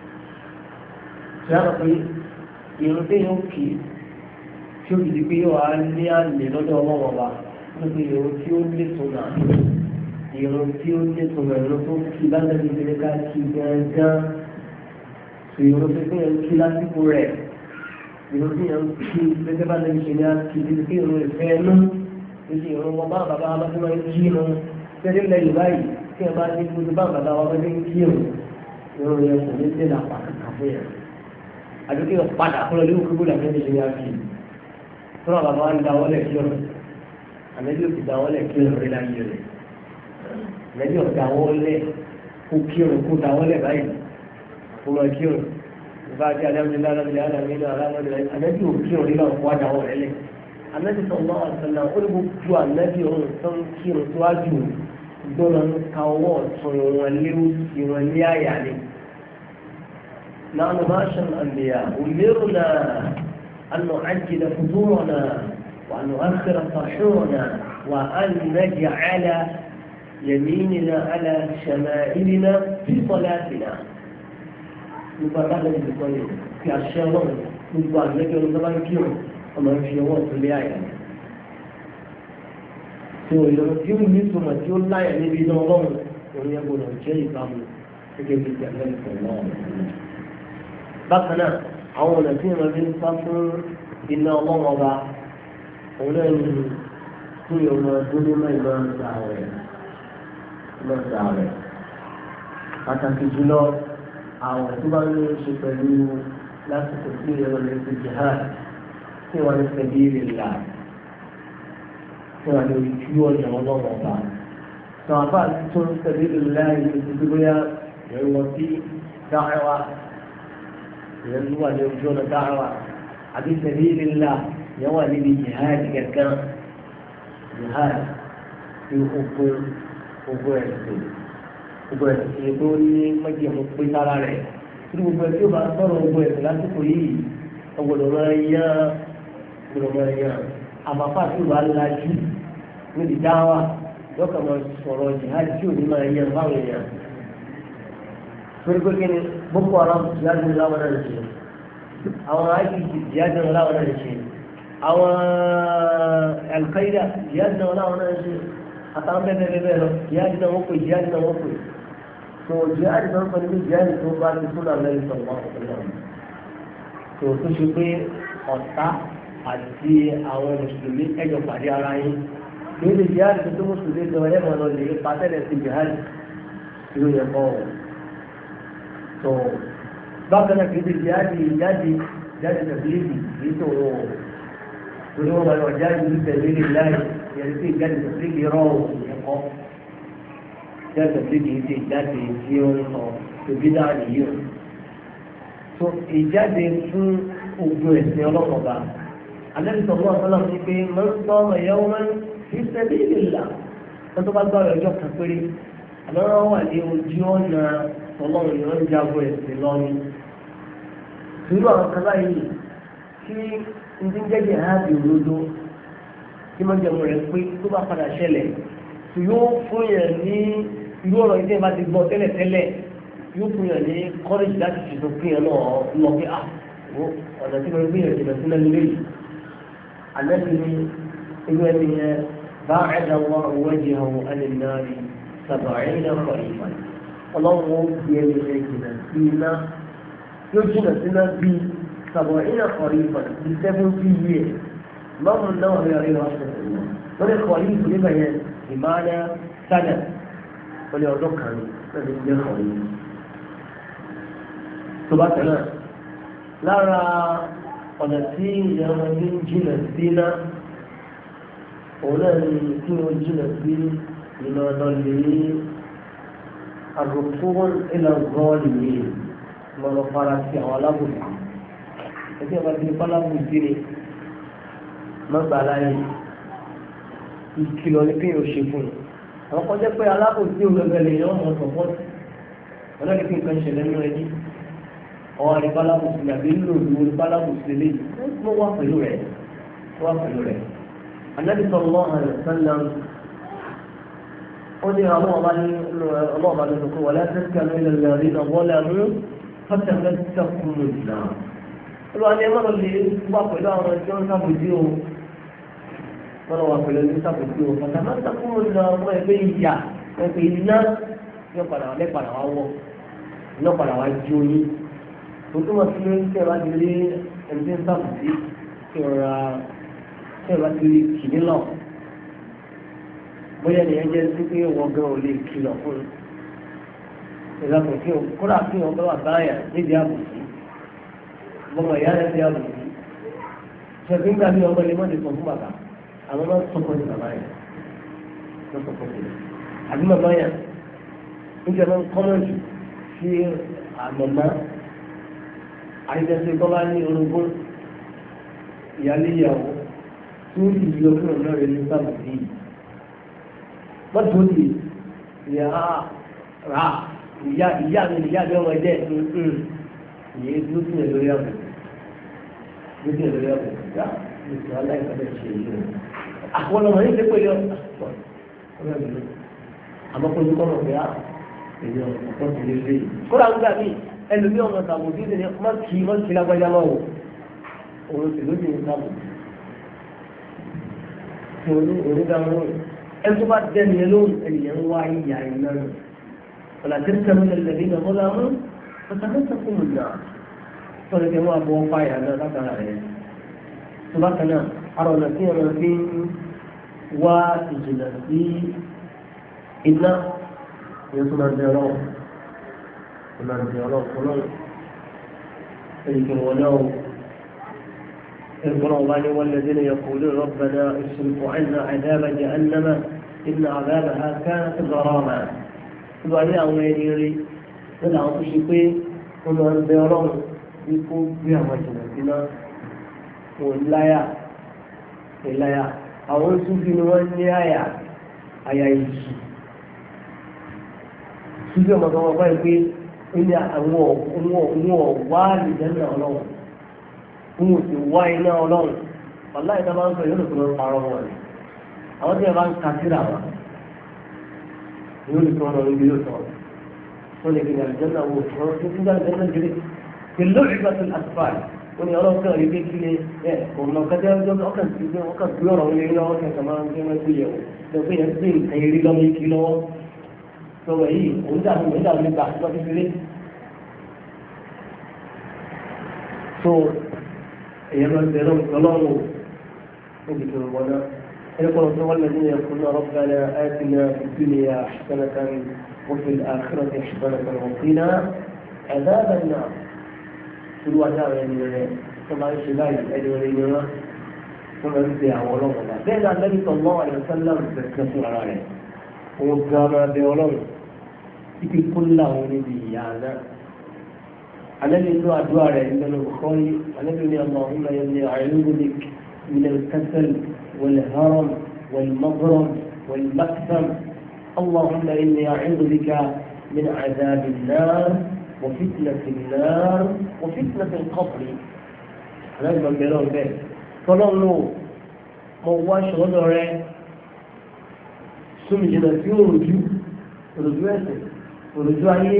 ìrún tí yóò kì í tí ó kìí pé yóò wá ní àlè lọ́dọ̀ ọlọ́wọ́ wa nípa ìrún tí ó lè tó náà ìrún tí ó lè tó náà ìrún tó kì í láti ẹni tẹ́lẹ̀ ká kí gángan tó ìrún tó fi hàn kí lásìkò rẹ̀ ìrún tí yẹn kí gẹ́gẹ́ bá lẹ́yìn ṣe ní àkí títí kí ìrún ìfẹ́ ẹnu títí ìrún wọn bá bàbá wa bá ti máa ń kí irun tẹ́lẹ̀ lẹ́yìn báyìí kí ẹ bá ní gbogbo bá bàbá wa bá ti ń kí irun ìrún yẹn kò ní tẹ́lẹ̀ àpàkà fún yẹn àdúgbò yóò padà kúrò ní òkúgbò làbẹ́ ní ìṣẹ́yà fi tọ́lá bàbá wa ń da wọlé kí ọ̀rọ̀ àmẹ́bí ò ti da wọlé kí ọ̀rọ̀ rí láyé rẹ̀ àmẹ́bí ò da wọlé kó kí ọ̀rọ̀ kó da wọlé báyìí kó lọ kí ọ̀rọ̀ ìbá àti adámílá alámílá alámílá alámílá àmẹ́bí ò kí ọ̀rọ̀ rí láwọn kó da wọlé lẹ̀ àmẹ́bí sọ̀rọ̀ àtàlà ó ní gbogbo àmẹ́bí ọ̀rọ̀ tó ń kí ọ̀rọ̀ tó wájú gbọ́dọ̀ ń ka ọwọ́ ọ̀tún ìwọ̀n lé ìwọ̀n lé àyà ni. نحن معشر الأنبياء أمرنا أن نعجل فطورنا وأن نؤخر سحورنا وأن نجعل يميننا على شمائلنا في صلاتنا. نبقى نقول في الشهر نبقى نقول نبقى نقول وما في وقت الآية. سو يوم يوم يوم لا يعني بينهم ويقولون شيء كم كيف يتكلم الله. bákan náà àwọn ọ̀nà tí wọ́n fi ń sá fún iná ọlọ́wọ́ ọba òun náà ní kí ọmọ dúró náà ìlọ ń sa rẹ̀ lọ sa rẹ̀ pàtàkì jùlọ àwọn tó bá ń ṣe pẹ̀lú lásìkò tí ìrọ̀ lè fi jihad tí wọ́n ń fẹ̀lí ìrìnlá tí wọ́n lè ojú ọ̀nà ọlọ́wọ́ ọba. sọ àbá tó ń fẹ̀lí ìrìnlá ìlú tó bóyá ìyẹn lọ sí dáhàwá ìyẹn ló wà ní ojú ọ̀nà dáhàwá àbí sabilillah ìyẹn wà níbi jihad gẹ́gẹ́ jihad tí ogun ogun ẹ̀sìn ogun ẹ̀sìn tó ní májèmú pé sára rẹ̀ tí gbogbo ẹ̀ tí ó bá sọ̀rọ̀ ogun ẹ̀sìn lásìkò yìí ọgbọ̀dọ̀ máa yán ọgbọ̀dọ̀ máa yán àmàfà tí ó bá lajú níbi dáhàwá lọ́kàn máa sọ̀rọ̀ jihad tí ò ní máa yán báwọn èèyàn torí pé kí ni Boko Haram jihad ní láwọn náà ṣe àwọn I S I S jihad ní láwọn náà ṣe àwọn Al-Qaeda jihad ní láwọn náà ṣe àtàwọn bẹ́ẹ̀ bẹ́ẹ̀ bẹ́ẹ̀ lọ jihad náà wọ́n pè jihad náà wọ́n pè tó jihad náà wọ́n pè ní jihad tó bá ti fún àwọn ẹ̀rí sọ̀rọ̀ wọn kò náà tó tó ṣe pé ọ̀tá àti àwọn mùsùlùmí ẹ̀jọ̀ pàdé ara yín kí ó lè jihad tó tó mùsùlùmí lọ ẹ̀mọ̀ lọ lè pa tẹ́lẹ̀ sí jihad tí ó yẹ kọ́ ọ̀ tó bákan náà kì í ṣe jáde jáde jáde tẹ̀lifí kì í tó wọ́n torí wọ́n máa lọ jáde ní tẹ̀lifí láì yẹn tí jáde tẹ̀lifí rọ̀ ìyẹn kọ́ jáde tẹ̀lifí ti jáde tí ó ń sọ tóbi náà nìyí o tó ìjáde fún ogun ẹ̀sìn ọlọ́mọba alẹ́ sọ̀rọ̀ ọ̀sán ní pé mọ́tò ọmọ ìyàwó máa ń fi tẹ̀lifí là wọ́n tó bá gbọ́ ọjọ́ kan péré àmọ́ wọ́n wà ní ojú ọ̀nà ọlọ́run ni wọ́n ń jagun ẹ̀sìn lọ́ni. Irú àwọn kan báyìí tí n ti ń jẹ́ jihadi òdodo tí wọ́n jẹ́ mọ̀ rẹ̀ pé tó bá padà ṣẹlẹ̀ tó yóò fún yẹn ní irú ọ̀rọ̀ yìí tí wọ́n bá ti gbọ́ tẹ́lẹ̀tẹ́lẹ̀ yóò fún yẹn ní kọ́rẹ́jì láti ṣètò fún yẹn náà lọ pé à ọ̀nà tí wọ́n gbé yẹn jìnnà sílẹ̀ lórí yìí. Àlẹ́ mi ní irú ẹni yẹn bá ẹ̀dá wọn wọ́jì àwọn ẹni náà rí sàbàáyé náà kọ̀ ìfà ọlọ́run ó fi ẹni rẹ̀ jìnà sí iná yóò jìnà sí iná bí sàbọ̀ iná kọ̀rí ìfọ̀dà bí seventy years mọ́mú náà rẹ̀ rí wọ́n ṣẹ̀ṣẹ̀ wọ́n lè kọ̀rí ìfọ̀ nígbà yẹn ìmáàlá sádà wọ́n lè ọdún kan lọ́dún ilé kọ̀rí. tó bá tẹ̀lé lára ọ̀nà tí ìyàwó ní jìnà sí iná òun náà ní kí wọ́n jìnà sí iná lọ́lẹ̀ الركون إلى الظالمين ما نفرت في عوالم إذا ما في فلم يجري ما بلاي ìkìlọ̀ ní kí n ò ṣe fún un àwọn kan jẹ́ pé alábòsí ògbẹ́gbẹ́lẹ̀ yọ ọmọ sọ̀pọ̀tì wọn náà kí nǹkan ṣẹlẹ̀ nínú ẹni ọwọ́ àríkọ́ alábòsí ní àbí nínú òdúró nípa alábòsí lélẹ́yìn wọ́n wá pẹ̀lú rẹ̀ wá pẹ̀lú rẹ̀ Ànábì sallallahu alaihi wasallam ó ní àwọn ọba ní ọlọ́ọ̀bá ló sọ pé wọlé ẹsẹ̀ ní ilẹ̀ ìrìn náà wọlé ẹ̀mú fọ́tẹ̀fẹ́ tẹ̀kùn ìlà olùwà ní ẹmọ́ lè wà pẹ̀lú àwọn ẹjọ́ ń sàbòjú o wọ́n wà pẹ̀lú ẹjọ́ sàbòjú o fọ́tẹ̀fẹ́ tẹ̀kùn ìlà ọmọ ẹgbẹ́ ìyà ẹgbẹ́ iná yóò padà wà lẹ́padà wá wọ̀ iná padà wá jí oyin tó túmọ̀ sí ní kí ẹ bá ti rí ẹni ń sàbòjú kí ọ̀rá kí ẹ bá ti rí kìíní náà bóyá nìyẹn jẹ́ sí pé wọ́n gan ò lè kìlọ̀ fún un ìlànà kí o kódà kí wọn bá wà báyà níbi àbùsí bọ́mọ ìyá rẹ̀ ti àbùsí ṣẹ̀fín gbà bí ọmọ ilé mọ́ ti sọ fún bàbá àwọn máa ń sọkọ ní bàbá yẹn ló sọkọ sí i àbí bàbá yẹn níjẹ́ máa ń kọ́mọ̀jù sí àmọ̀mọ́ àìjẹsẹ̀ tó bá ní orogún ìyálé ìyàwó tí ó sì yọ fún ọ̀nà rẹ̀ ní sábàbí yìí wọ́n tó di ìyá rà ìyá ìyá mi ìyá mi ọmọ ẹ̀jẹ̀ ìyẹn dúró sí ẹ̀ lórí àbò dúró sí ẹ̀ lórí àbò ìyá ìṣòro aláìsàn ṣe èyí rẹ̀ àwọn ọmọ yìí ṣe pé yọ àmọ́ kó dúkọ́ mọ̀ pé á èyí ọ̀pọ̀ tó lè lé yìí kódà ń gbà mí ẹlòmí ọmọ sàbò tí ó ti ní má kì í má kì í lágbájá máa wò òun sì ló ti ní sàbò tí òun dáhùn ẹni tó bá dẹ́ni ẹ lóhùn ènìyàn ń wá ìyá iná nù ọ̀là tí sẹ́mi lè lè nínú ọmọdé àwọn ọ̀tàkùn fún mi náà sọ̀rọ̀ kí wọ́n bọ́ fáyà náà látara rẹ̀ tó bá kan náà ara ọ̀nà tí wọ́n fi ń wá ìjìnlẹ̀ sí iná ìyẹn tó máa ń bẹ̀rẹ̀ ọ̀ tó máa ń bẹ̀rẹ̀ ọ̀ fún náà èyí kì wọ́n náà إذن الله والذين يقولون ربنا اصرف عنا عذاب جهنم إن عذابها كانت غراما فبعدين أولي lọ́dọ̀ àwọn tó ṣe pé wọ́n máa ń bẹ ọlọ́run bí kó gbé àwọn ìṣẹ̀lẹ̀ sí náà wọn láyà ìláyà àwọn Súfì ni wọ́n ní àyà àyà ìṣù Súfì ọmọ kan wọ́n báyìí pé ó ní àwọn ọ̀wá àlùjánnà ọlọ́run wọn ò sì wá iná ọlọ́run ọ̀la ìta bá ń sọ yóò lè fún ọ parọ́ wọn ni àwọn tí wọn bá ń ka síra wọn yóò lè fún ọ lórí yóò sọ wọn lè gbìyànjú àlùjánnà wò fún ọ tó ti ń dá àlùjánnà jẹrẹ pẹ̀lú ìgbàsí àtúfààní wọn ni ọlọ́kàn yìí dé kílé ẹ ọ̀nà kẹjẹ ọkàn tí ọkàn tí ọ̀rọ̀ wọn lè rí ọkàn kan máa ń gbé wọn gbé yẹ̀wò lọ́pọ̀ yẹn gbé nǹkan yẹn rí lọ́mọ ikí lọ́wọ́ sọ̀rọ̀ yìí òun dàbí òun dàbí nígbà tó ti fi so èèyàn máa ń bẹ̀rẹ̀ ọlọ́run níbi tó ń wọná ẹni kọ́ lọ́sọ́ wọn lẹ́yìn yẹn kún ọ̀rọ̀ gbáná àtìná ìdúnìyà ṣẹlẹ̀kan òfin àkírọ̀tì ṣẹlẹ̀kan òfin àdáàbẹ̀ náà turu wa dáa ẹni rẹ tó máa ń ṣe báyìí ẹni rẹ ni wọn tó máa ń bẹ àwọn ọlọ́run náà bẹ́ẹ̀ náà lẹ́yìn tó lọ́wọ́ àyọ̀ sẹ́lẹ̀ bẹ̀rẹ̀ fún ara rẹ̀ òun gan máa bẹ ọlọ́run títí kúnlá òun níbi ìyá náà. الذي هو أدوار عند البخاري الذي اللهم إني أعوذ بك من الكسل والهرم والمغرم والمكتم اللهم إني أعوذ بك من عذاب النار وفتنة النار وفتنة القبر لازم نقول به فلانو مواش غدره سمجنا في رجوع رجوعته ورجوعه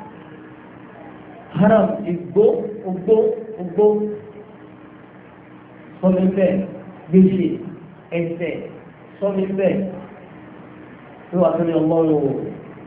haram igbó ogbó ogbó sọmíbẹ gbèsè ẹsẹ sọmíbẹ tó wà sórí ọlọ́run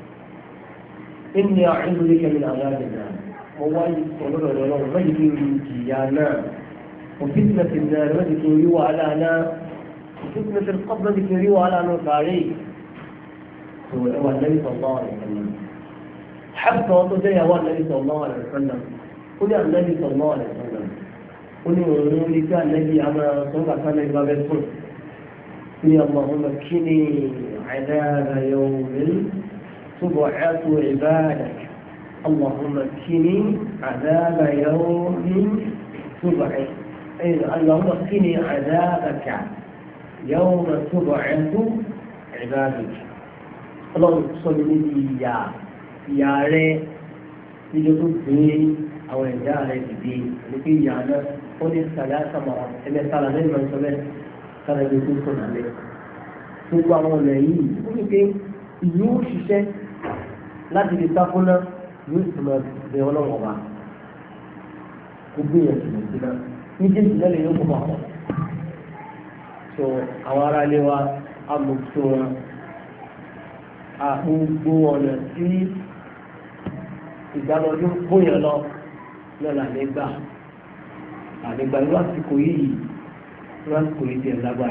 ẹni àìlú ní kẹmí àwọn àgbẹ̀dá mo wá ọlọ́rọ̀ ọlọ́run lọ́yìn kí n rí ìjìyà náà òfìsìnà ti náà lọ́yìn kí n rí wàhálà náà òfìsìnà ti kọ́ lọ́yìn kí n rí wàhálà náà sàárè tó ẹwà lẹ́yìn sọ̀rọ̀ ọ̀rẹ́ حتى وضع يوان النبي صلى الله عليه وسلم قل يا النبي صلى الله عليه وسلم قل يقولوا كان النبي عما صلى كان يبقى بالفرق قل اللهم كني عذاب يوم تبعث عبادك اللهم كني عذاب يوم تبعث اللهم كني عذابك يوم تبعث عبادك اللهم صل لي يا ìyá rẹ níjọ tó gbé àwọn ẹ̀dá rẹ dìde ní pé ìyá náà ó ní sàlẹ̀ àtàmọ̀ra ẹ̀mẹ́ sàlẹ̀ lẹ́yìn máa ń sọ bẹ́ẹ̀ sàlẹ̀ lè tó sọ̀nà lẹ́ gbogbo àwọn ọ̀nà yìí ó ní pé ìlú ó ṣiṣẹ́ láti lè sáfúnná yóò sì máa bẹ ọlọ́wọ́ wa kó gbé yẹn sì lè náà méjèèjì náà lè yóò kó máa wọ̀ so àwọn ará ilé wa á mú tó wọn àgbogbo ọ̀nà tí ìdánọdún bóyá lọ lọ́la nígbà ànígbà irú àsìkò yìí irú àsìkò yìí tiẹ̀ lágbára